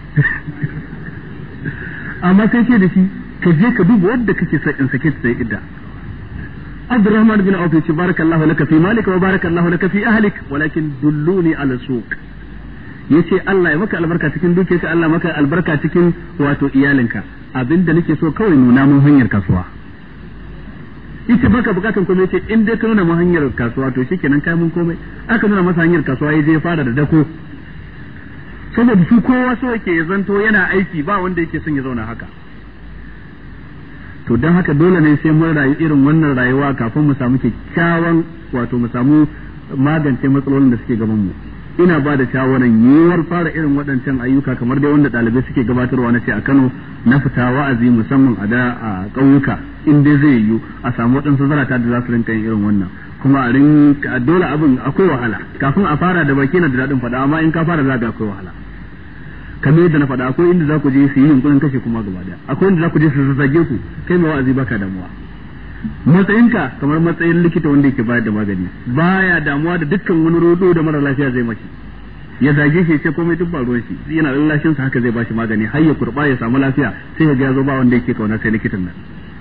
amma sai ce da shi ka je ka duba wadda kake so in sake ta yadda. Abdurrahman bin Auf yace barakallahu laka fi malika wa barakallahu laka fi ahlik walakin dulluni ala suq. Yace Allah ya maka albarka cikin dukiyarka, Allah maka albarka cikin wato iyalinka, abinda nake so kawai nuna mun hanyar kasuwa. Yace baka bukatan komai, yace in dai ka nuna mun hanyar kasuwa to shikenan kai mun komai. Aka nuna masa hanyar kasuwa yaje ya fara da dako, saboda su kowa so yake ya zanto yana aiki, ba wanda yake son ya zauna haka. To don haka dole ne sai mun rayu irin wannan rayuwa kafin mu samu kyakkyawan wato mu samu magance matsalolin da suke gaban mu. Ina ba da shawaran yiwuwar fara irin waɗancan ayyuka kamar dai wanda ɗalibai suke gabatarwa na ce a Kano na fita wa'azi musamman a da a ƙauyuka in dai zai yiwu a samu waɗansu zarata da za su rinka yin irin wannan, kuma a rinka dole abin akwai wahala kafin a fara da baki na da daɗin faɗa, amma in ka fara za ga akwai wahala. Kamar yadda na faɗa akwai inda za ku je su yi yunkurin kashe kuma gaba daya, akwai inda za ku je su zage ku, kai mai wa'azi baka damuwa. Matsayinka kamar matsayin likita wanda yake bayar da magani, baya damuwa da dukkan wani rodo da mara lafiya zai mace, ya zage shi ce komai duk ba ruwan shi, yana lallashin sa haka zai bashi magani har ya kurba ya samu lafiya, sai ya ga zo ba wanda yake kauna sai likitan nan.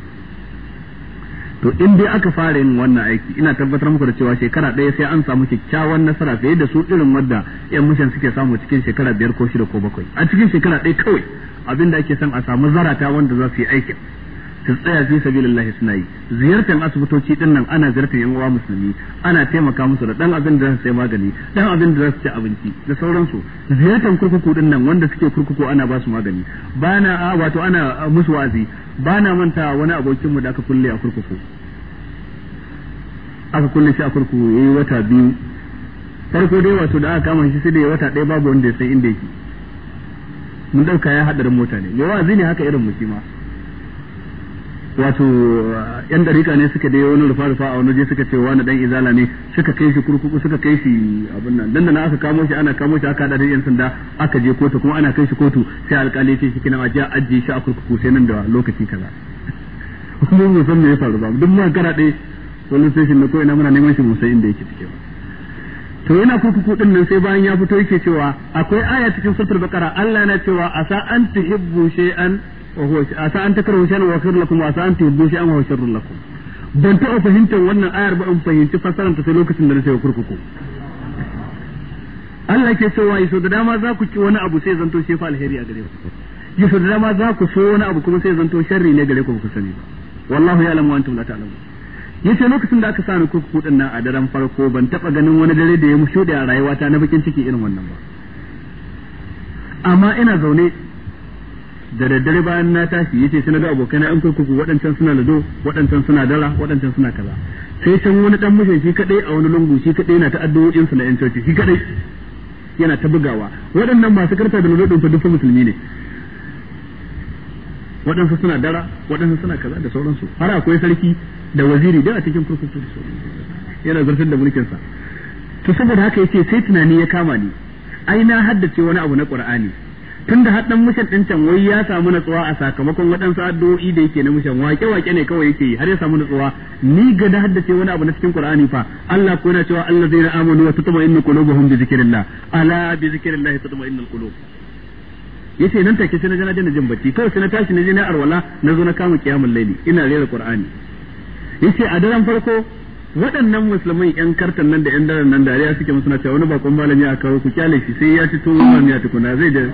To in dai aka fara yin wannan aiki ina tabbatar muku da cewa shekara ɗaya sai an samu kyakkyawan nasara fiye da su irin wadda yan mishan suke samu cikin shekara biyar ko shida ko bakwai. A cikin shekara ɗaya kawai abinda ake son a samu zarata wanda za su yi aikin su tsaya fi sabilillahi suna yi. Ziyartar asibitoci din nan ana ziyartar yan uwa musulmi, ana taimaka musu da dan abin da za su sai magani, dan abin da za su ci abinci da sauransu. Ziyartar kurkuku din nan wanda suke kurkuku ana ba su magani, bana wato ana musu wa'azi. Bana manta wani abokin mu da aka kulle a kurkuku aka kulle shi a kurkuku yayi wata biyu farko dai wato da aka kama shi sai da ya wata ɗaya babu wanda ya san inda yake mun dauka ya hadarin mota ne yawa zai ne haka irin mu shi ma wato yan dariƙa ne suka dai wani rufa rufa a wani je suka ce wani dan izala ne suka kai shi kurkuku suka kai shi abin nan dan da aka kamo shi ana kamo shi aka da yan sanda aka je kotu kuma ana kai shi kotu sai alƙali ce shi kina aje aje shi a kurkuku sai nan da lokaci kaza kuma mun san me ya faru ba duk mun kara dai wannan station na ko ina muna neman shi mu sai inda yake cike ba to yana kurkuku din nan sai bayan ya fito yake cewa akwai aya cikin suratul baqara Allah yana cewa asa an tuhibbu shay'an wa huwa asa an takrahu shay'an wa khairul lakum wa asa an tuhibbu shay'an wa huwa sharrul lakum ban taɓa fahimtar wannan ayar ba in fahimci fasaran ta sai lokacin da na sai kurkuku Allah ke cewa yaso da dama za ku ki wani abu sai zanto shi fa alheri a gare ku yaso da dama za ku so wani abu kuma sai zanto sharri ne gare ku ku sani ba wallahu ya'lamu wa antum la ta'lamun yace lokacin da aka sa ni kurkuku din nan a daren farko ban taba ganin wani dare da ya musho da rayuwata na bakin ciki irin wannan ba amma ina zaune da daddare bayan na tashi yace sai na ga abokaina an kurkuku waɗancan suna lado waɗancan suna dara waɗancan suna kaza sai can wani dan mushin shi kadai a wani lungu shi kadai yana ta addu'o'in sa na yan coci shi kadai yana ta bugawa waɗannan masu karta da lado din fa duk musulmi ne waɗansu suna dara waɗansu suna kaza da sauransu har akwai sarki da waziri da a cikin kurkuku da sauransu yana zartar da mulkin sa to saboda haka yace sai tunani ya kama ni ai na haddace wani abu na Qur'ani tunda haddan mushan din can wai ya samu natsuwa a sakamakon waɗansu addu'o'i da yake na mushan wake wake ne kawai yake yi har ya samu natsuwa ni ga da haddace wani abu na cikin Qur'ani fa Allah ko yana cewa allazina amanu wa tatma'innu qulubuhum bi zikrillah ala bi zikrillah tatma'innul qulub yace nan take sai na ga na dena jin bacci kawai sai na tashi na je na arwala na zo na kama kiyamul laili ina rera Qur'ani yace a daren farko waɗannan musulmai yan kartan nan da yan daren nan dariya suke musu na cewa wani bakon malami a kawo ku kyale shi sai ya ci to wannan ya tukuna zai da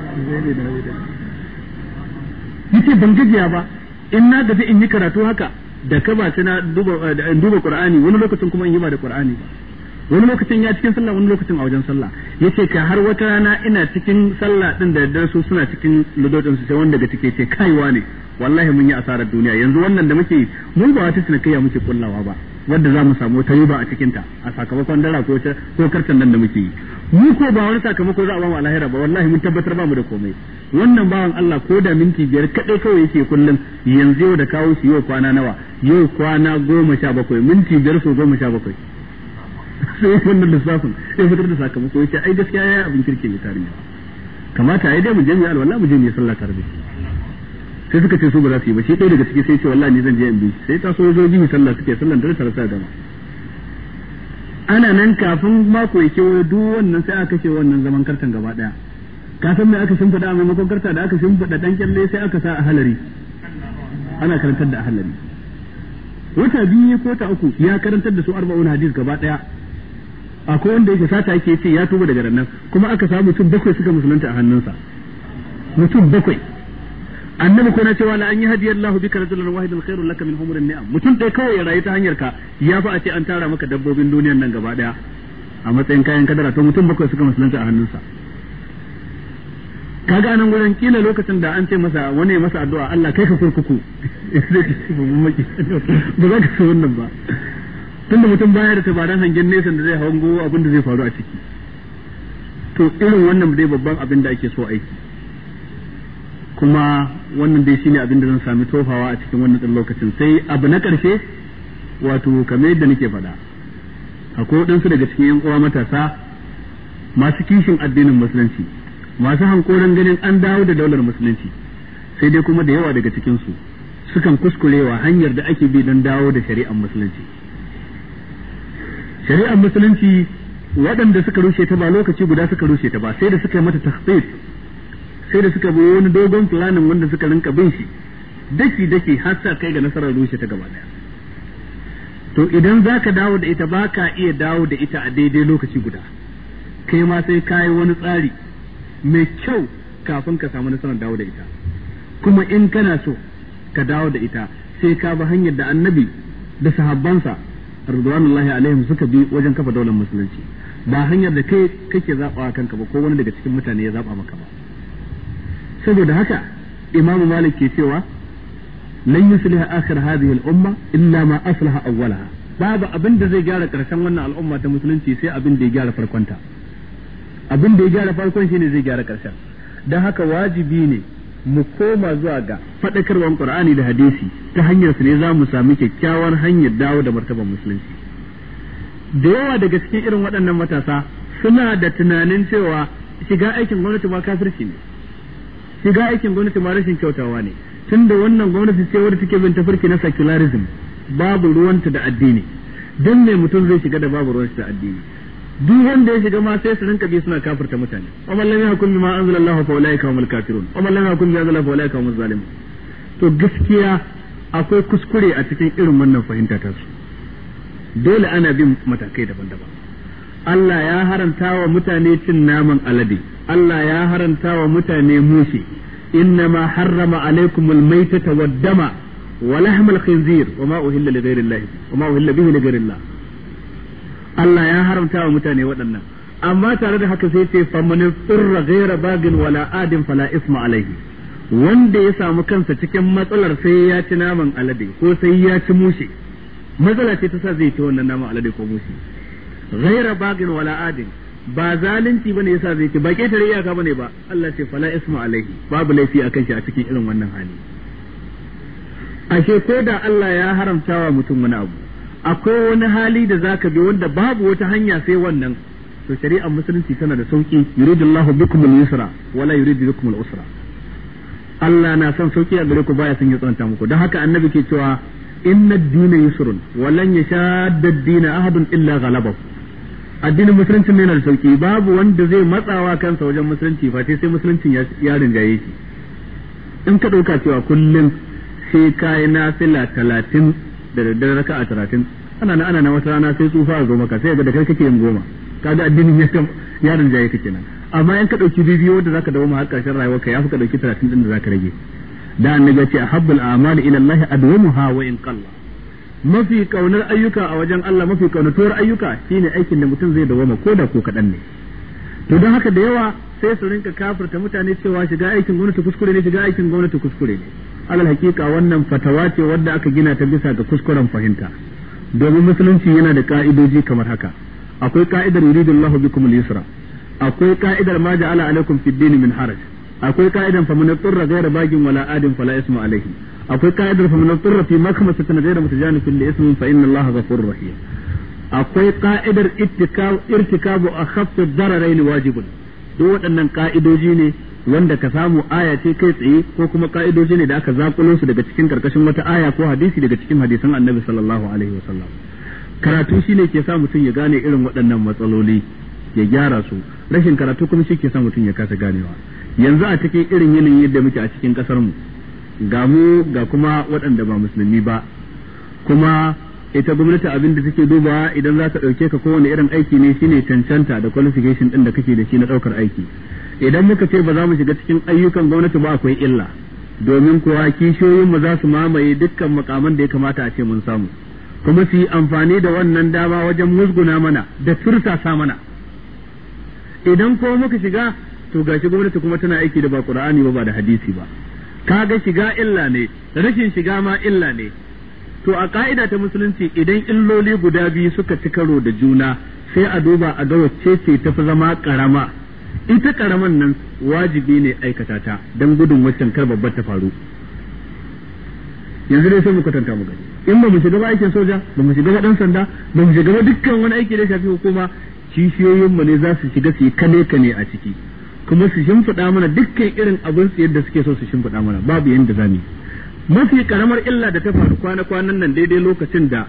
yace ban gajiya ba in na gaji in yi karatu haka da ka ba sai na duba in duba Qur'ani wani lokacin kuma in yi ba da Qur'ani ba wani lokacin ya cikin sallah wani lokacin a wajen sallah yace ka har wata rana ina cikin sallah din da daddare su suna cikin ludodin su sai wanda daga cike ce kaiwa ne wallahi mun yi asarar duniya yanzu wannan da muke mun ba wata tunakaiya muke kullawa ba wanda za mu samu wata riba a cikin ta a sakamakon dara ko ko kartan nan da muke yi mu ko ba wani sakamako za a ba mu alahira ba wallahi mun tabbatar ba mu da komai wannan bawan Allah ko da minti biyar kadai kawai yake kullum yanzu yau da kawo shi yau kwana nawa yau kwana goma sha bakwai minti biyar so goma sha bakwai sai wannan lissafin sai fitar da sakamako yace ai gaskiya yayi abin kirki ne tarihi kamata ai dai mu je mu alwala mu je mu sallah tare da sai suka ce su ba za su yi ba shi ɗaya daga ciki sai ce wallahi ni zan je in bi sai ta so zo bi sallah suke sallan dare tare da dama ana nan kafin mako ya kewaye duk wannan sai aka kashe wannan zaman kartan gaba daya ka san me aka shimfiɗa a maimakon karta da aka shimfiɗa dan kyalle sai aka sa a halari ana karantar da a halari wata biyu ko ta uku ya karantar da su arba'un hadis gaba daya akwai wanda yake sata yake ce ya tuba daga nan kuma aka samu mutum bakwai suka musulunta a hannunsa mutum bakwai annabi ko na cewa la an yi hadiyar Allah bika rajulan wahidan khairul laka min humurin ni'am mutum dai kawai ya rayu ta hanyar ka ya fa a ce an tara maka dabbobin duniyar nan gaba daya a matsayin kayan kadara to mutum bakwai suka musulunta a hannunsa kaga nan gurin kila lokacin da an ce masa wani masa addu'a Allah kai ka kurkuku ba za ka so wannan ba tunda mutum baya da tabaran hangen nesa da zai hango abin da zai faru a ciki to irin wannan dai babban abin da ake so aiki kuma wannan dai shine abin da zan sami tofawa a cikin wannan ɗan lokacin sai abu na ƙarshe wato kamar yadda nake faɗa akwai waɗansu daga cikin yan uwa matasa masu kishin addinin musulunci masu hankoran ganin an dawo da daular musulunci sai dai kuma da yawa daga cikin su sukan kuskurewa hanyar da ake bi don dawo da shari'ar musulunci shari'ar musulunci waɗanda suka rushe ta ba lokaci guda suka rushe ta ba sai da suka yi mata takhsis sai da suka bi wani dogon planin wanda suka rinka bin shi daki daki har sa kai ga nasarar rushe ta gaba daya to idan zaka dawo da ita baka iya dawo da ita a daidai lokaci guda kai ma sai kai wani tsari mai kyau kafin ka samu nasarar dawo da ita kuma in kana so ka dawo da ita sai ka bi hanyar da annabi da sahabbansa radwanullahi alaihim suka bi wajen kafa daular musulunci ba hanyar da kai kake zabawa kanka ba ko wani daga cikin mutane ya zaba maka ba saboda haka imamu malik ke cewa lan yusliha akhir hadhihi al-umma illa ma aslaha awwalaha babu abin da zai gyara karshen wannan al'umma ta musulunci sai abin da ya gyara farkonta. Abin da ya gyara farkon shine zai gyara karshen. Dan haka wajibi ne mu koma zuwa ga faɗakarwar Qur'ani da hadisi, ta hanyar su ne za mu sami kyakkyawar hanyar dawo da martaban musulunci. Da yawa daga cikin irin waɗannan matasa suna da tunanin cewa shiga aikin gwamnati ma kafirci ne, shiga aikin gwamnati ma rashin kyautawa ne, tunda wannan gwamnati ce wadda take bin tafarki na secularism, babu ruwanta da addini. Dan me mutum zai shiga da babu ruwanta da addini? Duk wanda ya shiga ma sai su rinka bi suna kafirta mutane. Wa man lam yahkum bima anzalallahu fa ulaika humul kafirun wa man lam yahkum bima anzalallahu fa ulaika humuz zalimun. To gaskiya akwai kuskure a cikin irin wannan fahimta ta su. Dole ana bin matakai daban-daban. Allah ya haranta wa mutane cin naman alade, Allah ya haranta wa mutane mushi, innama harrama alaikumul maitata wad dama wa lahmal khinzir wa ma uhilla li ghayri Allah wa ma uhilla bihi li ghayri Allah. Allah ya haramta wa mutane waɗannan, amma tare da haka sai ce faman tsirra ghayra bagin wala adin fala isma alaihi. Wanda ya samu kansa cikin matsalar sai ya ci naman alade ko sai ya ci mushe, matsala ce ta sa zai ci wannan naman alade ko mushe. Ghayra bagin wala adin, ba zalunci bane yasa zai ci, ba ketare iyaka bane ba, Allah ce fala isma alaihi, babu laifi akan shi a cikin irin wannan hali. Ashe ko da Allah ya haramta wa mutum wani abu, akwai wani hali da zaka bi wanda babu wata hanya sai wannan, to shari'ar musulunci tana da sauki. Yuridullahu bikum al-yusra wala yuridu bikum al-usra. Allah na son sauki a gare ku, baya son ya tsananta muku. Dan haka annabi ke cewa inna ad-dina yusrun wa lan yashadda ad-dina ahadun illa ghalabahu. Addinin musulunci ne na da sauki, babu wanda zai matsawa kansa wajen musulunci fa sai musuluncin ya rinjaye shi. In ka dauka cewa kullum sai kai nafila talatin da daddare raka'a talatin, ana na ana na wata rana sai tsufa a zo maka, sai ga da kai kake yin goma, kaga addinin ya kam ya rinjaye kake nan. Amma in ka dauki bibiyo da zaka dawo ma har karshen rayuwarka, yafi ka dauki talatin din da zaka rage. Da annabi ya ce ahabbul a'mali ila Allah adwamuha wa in qalla. Mafi kaunar ayyuka a wajen Allah, mafi kaunatuwar ayyuka shine aikin da mutum zai dawo ma koda ko kadan ne. To don haka da yawa sai su rinka kafirta mutane cewa shiga aikin gwamnati kuskure ne, shiga aikin gwamnati kuskure ne. Alal hakika wannan fatawa ce wadda aka gina ta bisa ga kuskuren fahimta, domin musulunci yana da ka'idoji kamar haka. Akwai ka'idar yuridullahu bikum al-yusra, akwai ka'idar ma ja'ala alaikum fid din min haraj, akwai ka'idar faman turra ghayra bagin wala adin fala isma alaihi, akwai ka'idar faman turra fi makmasatin ghayra mutajanifin li ismin fa inna Allaha ghafurur rahim, akwai ka'idar irtikabu akhaffu ad-dararain wajibun. Duk waɗannan ka'idoji ne wanda ka samu aya ce kai tsaye ko kuma ka'idoji ne da aka zakulo su daga cikin karkashin wata aya ko hadisi daga cikin hadisan Annabi sallallahu alaihi wasallam. Karatu shine ke sa mutum ya gane irin waɗannan matsaloli ya gyara su, rashin karatu kuma shi ke sa mutum ya kasa ganewa. Yanzu a cikin irin yanayin yadda muke a cikin kasar mu, ga mu ga kuma waɗanda ba musulmi ba, kuma ita gwamnati abin da take dubawa idan za ta ɗauke ka kowane irin aiki ne shine cancanta da qualification ɗin da kake da shi na ɗaukar aiki. Idan muka ce ba za mu shiga cikin ayyukan gwamnati ba akwai illa, domin kuwa kishiyoyin mu za su mamaye dukkan makaman da ya kamata a ce mun samu, kuma su yi amfani da wannan dama wajen musguna mana da tursasa mana. Idan ko muka shiga, to gashi gwamnati kuma tana aiki da ba Qur'ani ba ba da hadisi ba, kaga shiga illa ne, rashin shiga ma illa ne. To a ka'ida ta musulunci idan illoli guda biyu suka ci karo da juna, sai a duba a ga wacce ce tafi zama karama. Ita karaman nan wajibi ne aikata ta don gudun waccan kar babbar ta faru. Yanzu dai sai mu kwatanta mu gani, in ba mu shiga ba aikin soja, ba mu shiga ba dan sanda, ba mu shiga ba dukkan wani aiki da shafi hukuma, kishiyoyin mu ne za su shiga su yi kane kane a ciki, kuma su shimfiɗa mana dukkan irin abin su yadda suke so su shimfiɗa mana, babu yanda zamu yi. Mafi karamar illa da ta faru kwana-kwanan nan daidai lokacin da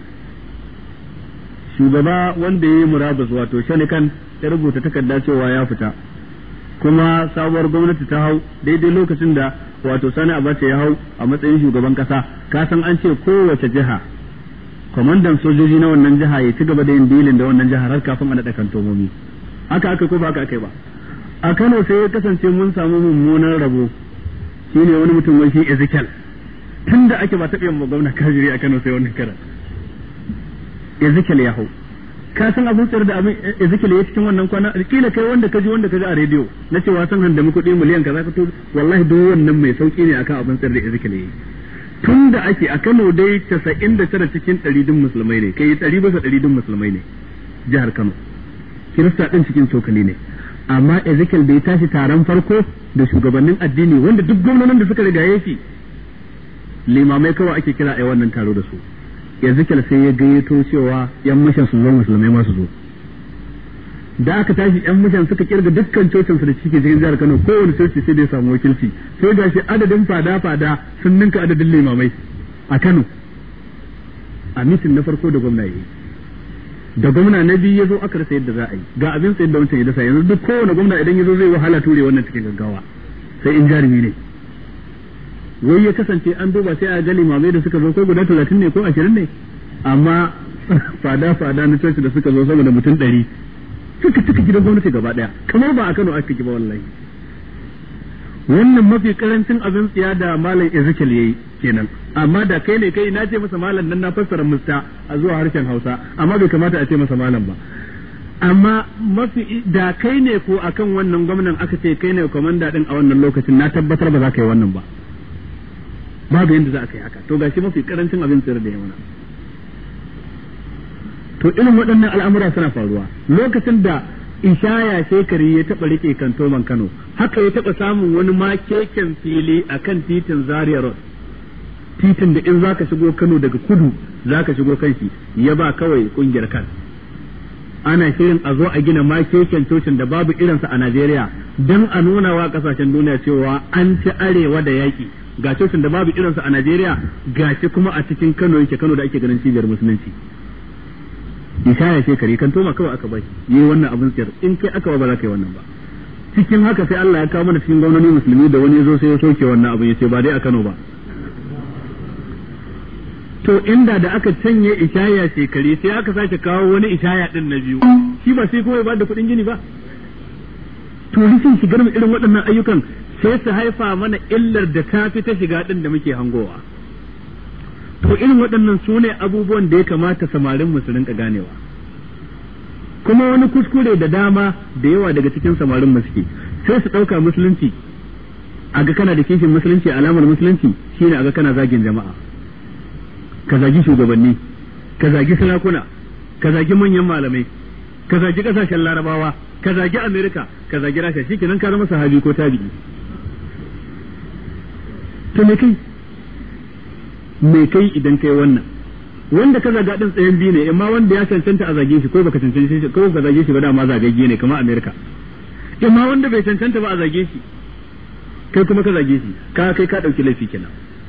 shugaba wanda ya yi murabus wato Shanikan ya rubuta takarda cewa ya fita, kuma sabuwar gwamnati ta hau daidai lokacin da wato Sani Abacha ya hau a matsayin shugaban kasa. Ka san an ce kowace jiha kwamandan sojoji na wannan jiha ya ci gaba da yin dilin da wannan jihar har kafin a naɗa kantomomi. Haka aka ko ba haka aka yi ba. A Kano sai ya kasance mun samu mummunan rabo, shine wani mutum wai shi Ezekiel, tun da ake ba taɓa yin gwamna kajiri a Kano sai wannan karan Ezekiel ya hau. Ka san abin tsar da abin Ezekiel ya cikin wannan kwana, kila kai wanda kaji wanda kaji a rediyo na cewa san handa mu kuɗi miliyan kaza ka to wallahi duk wannan mai sauki ne akan abin tsar da Ezekiel ya yi. tun da ake a Kano dai casa'in da tara cikin ɗari din musulmai ne, kai ɗari bisa ɗari din musulmai ne jihar Kano, Kirista ɗin cikin cokali ne. Amma Ezekiel bai tashi taron farko da shugabannin addini wanda duk gwamnonin da suka rigaye shi limamai kawai ake kira a wannan taro da su. Ezekiel sai ya gayyato cewa yan mishan su zo musulmai ma su zo. Da aka tashi yan mishan suka kirga dukkan cocin su da cikin cikin jihar Kano, kowane coci sai da ya samu wakilci, sai ga shi adadin fada-fada sun ninka adadin limamai a Kano a mitin na farko da gwamna yi. Da gwamna na biyu ya zo aka rasa yadda za a yi, ga abin sayar da wancan ya dasa, yanzu duk kowane gwamna idan ya zo zai wahala ture wannan cikin gaggawa sai in jarumi ne. Wai ya kasance an duba sai a ga limamai da suka zo ko guda talatin ne ko ashirin ne, amma fada-fada na coci da suka zo sama da mutum ɗari suka cika gidan gwamnati gaba ɗaya, kamar ba a Kano aka ki ba wallahi. Wannan mafi karancin abin tsiya da malam Ezekiel yayi kenan, amma da kai ne kai na ce masa malam nan na fassara musta a zuwa harshen Hausa, amma bai kamata a ce masa malam ba. Amma mafi da kai ne ko akan wannan gwamnan aka ce kai ne komanda din a wannan lokacin, na tabbatar ba za ka yi wannan ba, babu yadda za ka yi haka. To gashi mafi karancin abin tsira da yawa. To irin waɗannan al'amura suna faruwa lokacin da Ishaya Shekari ya taɓa rike kantoman Kano, haka ya taɓa samun wani makeken fili a kan titin Zaria Road, titin da in zaka shigo Kano daga kudu zaka shigo kanshi, ya ba kawai kungiyar kan. Ana shirin a zo a gina makeken cocin da babu irinsa a Najeriya don a nuna wa kasashen duniya cewa an ci arewa da yaƙi, ga cocin da babu irinsa a Najeriya, ga shi kuma a cikin Kano yake, Kano da ake ganin cibiyar musulunci. Ishaya Shekari kan toma kawai aka bai yi wannan abin tsayar, in kai aka ba za ka yi wannan ba. Cikin haka sai Allah ya kawo mana cikin gwamnati musulmi da wani zo sai ya soke wannan abin, ya ce ba dai a Kano ba. To inda da aka canye Ishaya Shekari sai aka sake kawo wani Ishaya din na biyu, shi ba sai kuma ba da kuɗin gini ba. To rikin shigar mu irin waɗannan ayyukan sai su haifa mana illar da ta fi ta shiga din da muke hangowa. To irin waɗannan su ne abubuwan da ya kamata samarin mu su rinka ganewa. Kuma wani kuskure da dama da yawa daga cikin samarin mu suke, sai su ɗauka musulunci, a ga kana da kishin musulunci, alamar musulunci shine a ga kana zagin jama'a, ka zagi shugabanni, ka zagi sarakuna, ka zagi manyan malamai, ka zagi ƙasashen Larabawa, ka zagi Amerika, ka zagi Rasha, shikenan ka zama sahabi ko tabi'i. To me kai me kai idan kai wannan wanda ka zaga din tsayen biyu ne, amma wanda ya cancanta a zage shi ko baka cancanta shi ko ka zage shi ba, dama zagagge ne kamar Amerika, amma wanda bai cancanta ba a zage shi kai kuma ka zage shi, ka kai ka dauki laifi kenan.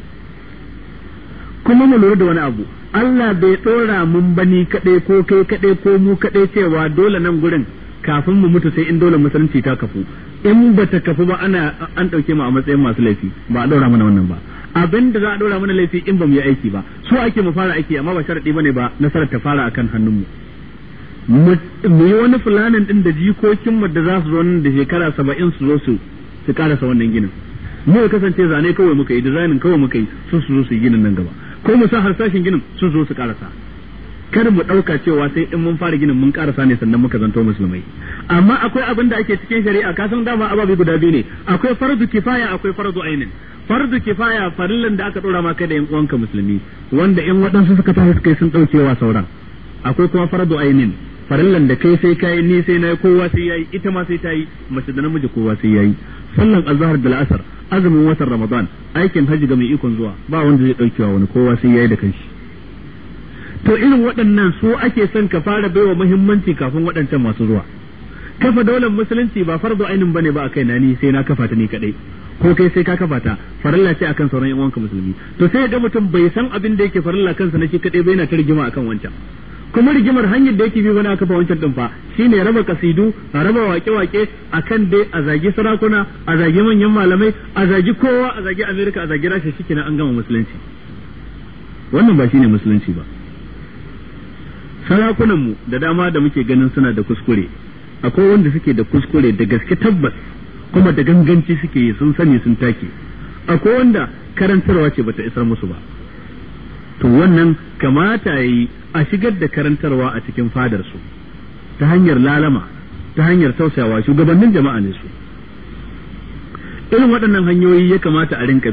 Kuma mu lura da wani abu, Allah bai dora mun bani kadai ko kai kadai ko mu kadai cewa dole nan gurin kafin mu mutu sai in dole musulunci ta kafu, in ba ta kafu ba ana an dauke mu a matsayin masu laifi, ba a daura mana wannan ba. Abin da za a dora mana laifi in ba mu yi aiki ba, so ake mu fara aiki, amma ba sharadi bane ba nasarar ta fara akan hannun mu. Mu yi wani fulanin din da jikokin mu da za su zo nan da shekara saba'in su zo su su karasa wannan ginin. Mu ya kasance zane kawai muka yi, designing kawai muka yi, sun su zo su yi ginin nan gaba, ko mu sa harsashin ginin sun zo su karasa. Kar mu dauka cewa sai in mun fara ginin mun karasa ne sannan muka zanto musulmai. Amma akwai abin da ake cikin shari'a, ka san dama ababi guda biyu ne, akwai fardu kifaya akwai fardu ainin. Fardu kifaya farillan da aka dora maka da yan uwanka musulmi, wanda in waɗansu suka tafi suka yi sun daukewa sauran. Akwai kuma fardu ainin, farillan da kai sai kai, ni sai nayi, kowa sai yayi, ita ma sai ta yi, mace da namiji kowa sai yayi. Sallan azhar da al'asr, azumin watan Ramadan, aikin haji ga mai ikon zuwa, ba wanda zai daukewa wani, kowa sai yayi da kanshi. To irin waɗannan su ake son ka fara baiwa muhimmanci kafin waɗancan masu zuwa. Kafa daular musulunci ba fardu ainin bane ba a kai na ni sai na kafa ta ni kadai, ko kai sai ka kafa ta, farilla ce akan sauran yan uwanka musulmi. To sai ga mutum bai san abin da yake farilla kansa na shi kadai bai na ta rigima akan wancan. Kuma rigimar hanyar da yake bi bana kafa wancan din fa shine raba kasidu, raba wake-wake akan dai a zagi sarakuna, a zagi manyan malamai, a zagi kowa, a zagi Amerika, a zagi Rasha, shikenan an gama musulunci. Wannan ba shine musulunci ba. Sarakunan mu da dama da muke ganin suna da kuskure, akwai wanda suke da kuskure da gaske tabbas, kuma da ganganci suke yi, sun sani sun take. Akwai wanda karantarwa ce bata isar musu ba. To wannan kamata yayi a shigar da karantarwa a cikin fadar su ta hanyar lalama, ta hanyar tausayawa, shugabannin jama'a ne su. Irin waɗannan hanyoyi ya kamata a rinka bi,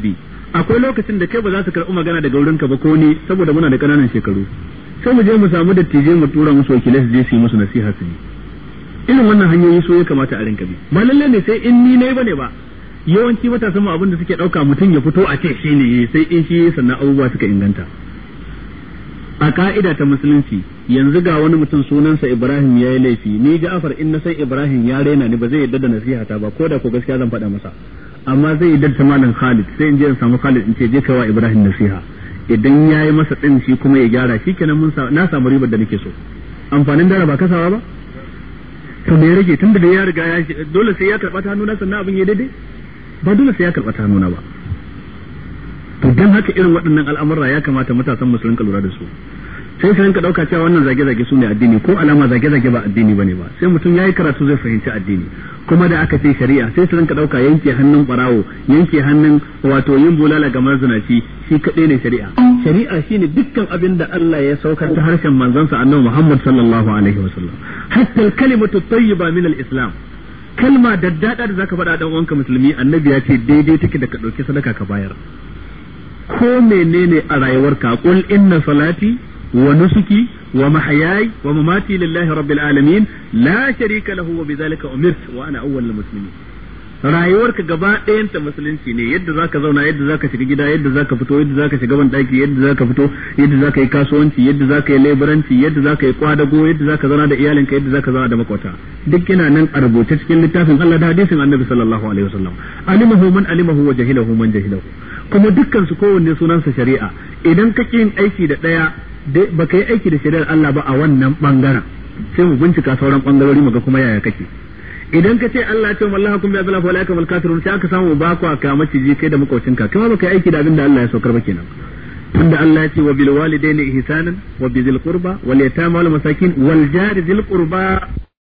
akwai lokacin da kai ba za su karɓi magana daga wurinka ba ko ni saboda muna da ƙananan shekaru sai mu je mu samu dattijai mu tura musu wakilai su je su yi musu nasiha su yi irin wannan hanyoyi so ya kamata a rinka bi ba lalle ne sai in ni nayi bane ba yawanci matasan mu abin da suke dauka mutum ya fito a ce shi ne sai in shi sannan abubuwa suka inganta a ka'ida ta musulunci yanzu ga wani mutum sunansa Ibrahim yayi laifi ni Ja'far in na sai Ibrahim ya rena ni ba zai yarda da nasiha ta ba ko da ko gaskiya zan faɗa masa amma zai yarda ta malam Khalid sai in je in samu Khalid in ce je kai wa Ibrahim nasiha idan yayi masa din shi kuma ya gyara shikenan mun na samu ribar da nake so amfanin dara ba kasawa ba to me rage tunda da ya riga ya dole sai ya karba ta hannuna sannan abin ya daidai ba dole sai ya karba ta hannuna ba to dan haka irin waɗannan al'amura ya kamata matasan musulun ka lura da su sai su rinka dauka cewa wannan zage-zage su ne addini ko alama zage-zage ba addini bane ba sai mutum yayi karatu zai fahimci addini kuma da aka ce shari'a sai su rinka dauka yanke hannun barawo yanke hannun wato yin bulala ga marzinaci shi kadai ne shari'a shari'a shine dukkan abin da Allah ya saukar ta harshen manzansa Annabi Muhammad sallallahu alaihi wasallam hatta al-kalimatu tayyiba min al-islam kalma daddada da zaka faɗa dan uwanka musulmi annabi ya ce daidai take da ka dauki sadaka ka bayar ko menene a rayuwarka qul inna salati wa nusuki wa mahyaya wa mamati lillahi rabbil alamin la sharika lahu wa bidhalika umirtu wa ana awwalul muslimin rayuwarka gaba ɗayan ta musulunci ne yadda zaka zauna yadda zaka shiga gida yadda zaka fito yadda zaka shiga ban daki yadda zaka fito yadda zaka yi kasuwanci yadda zaka yi leburanci yadda zaka yi kwadago yadda zaka zauna da iyalinka yadda zaka zauna da makwata duk yana nan a rubuce cikin littafin Allah da hadisin Annabi sallallahu alaihi wasallam alimahu man alimahu wa jahilahu man jahilahu kuma dukkan su kowanne sunansa shari'a idan kake yin aiki da daya baka yi aiki da shari'ar Allah ba a wannan bangaren sai mu bincika sauran bangarori muga kuma yaya kake idan ka ce Allah ya ce wallahi kun bi azla fa la yakmal kafirun sai aka samu ba ku aka maciji kai da makocinka kuma baka yi aiki da abin da Allah ya saukar ba kenan tunda Allah ya ce wa bil walidaini ihsanan wa bizil qurba wal yatama wal masakin wal jari zil qurba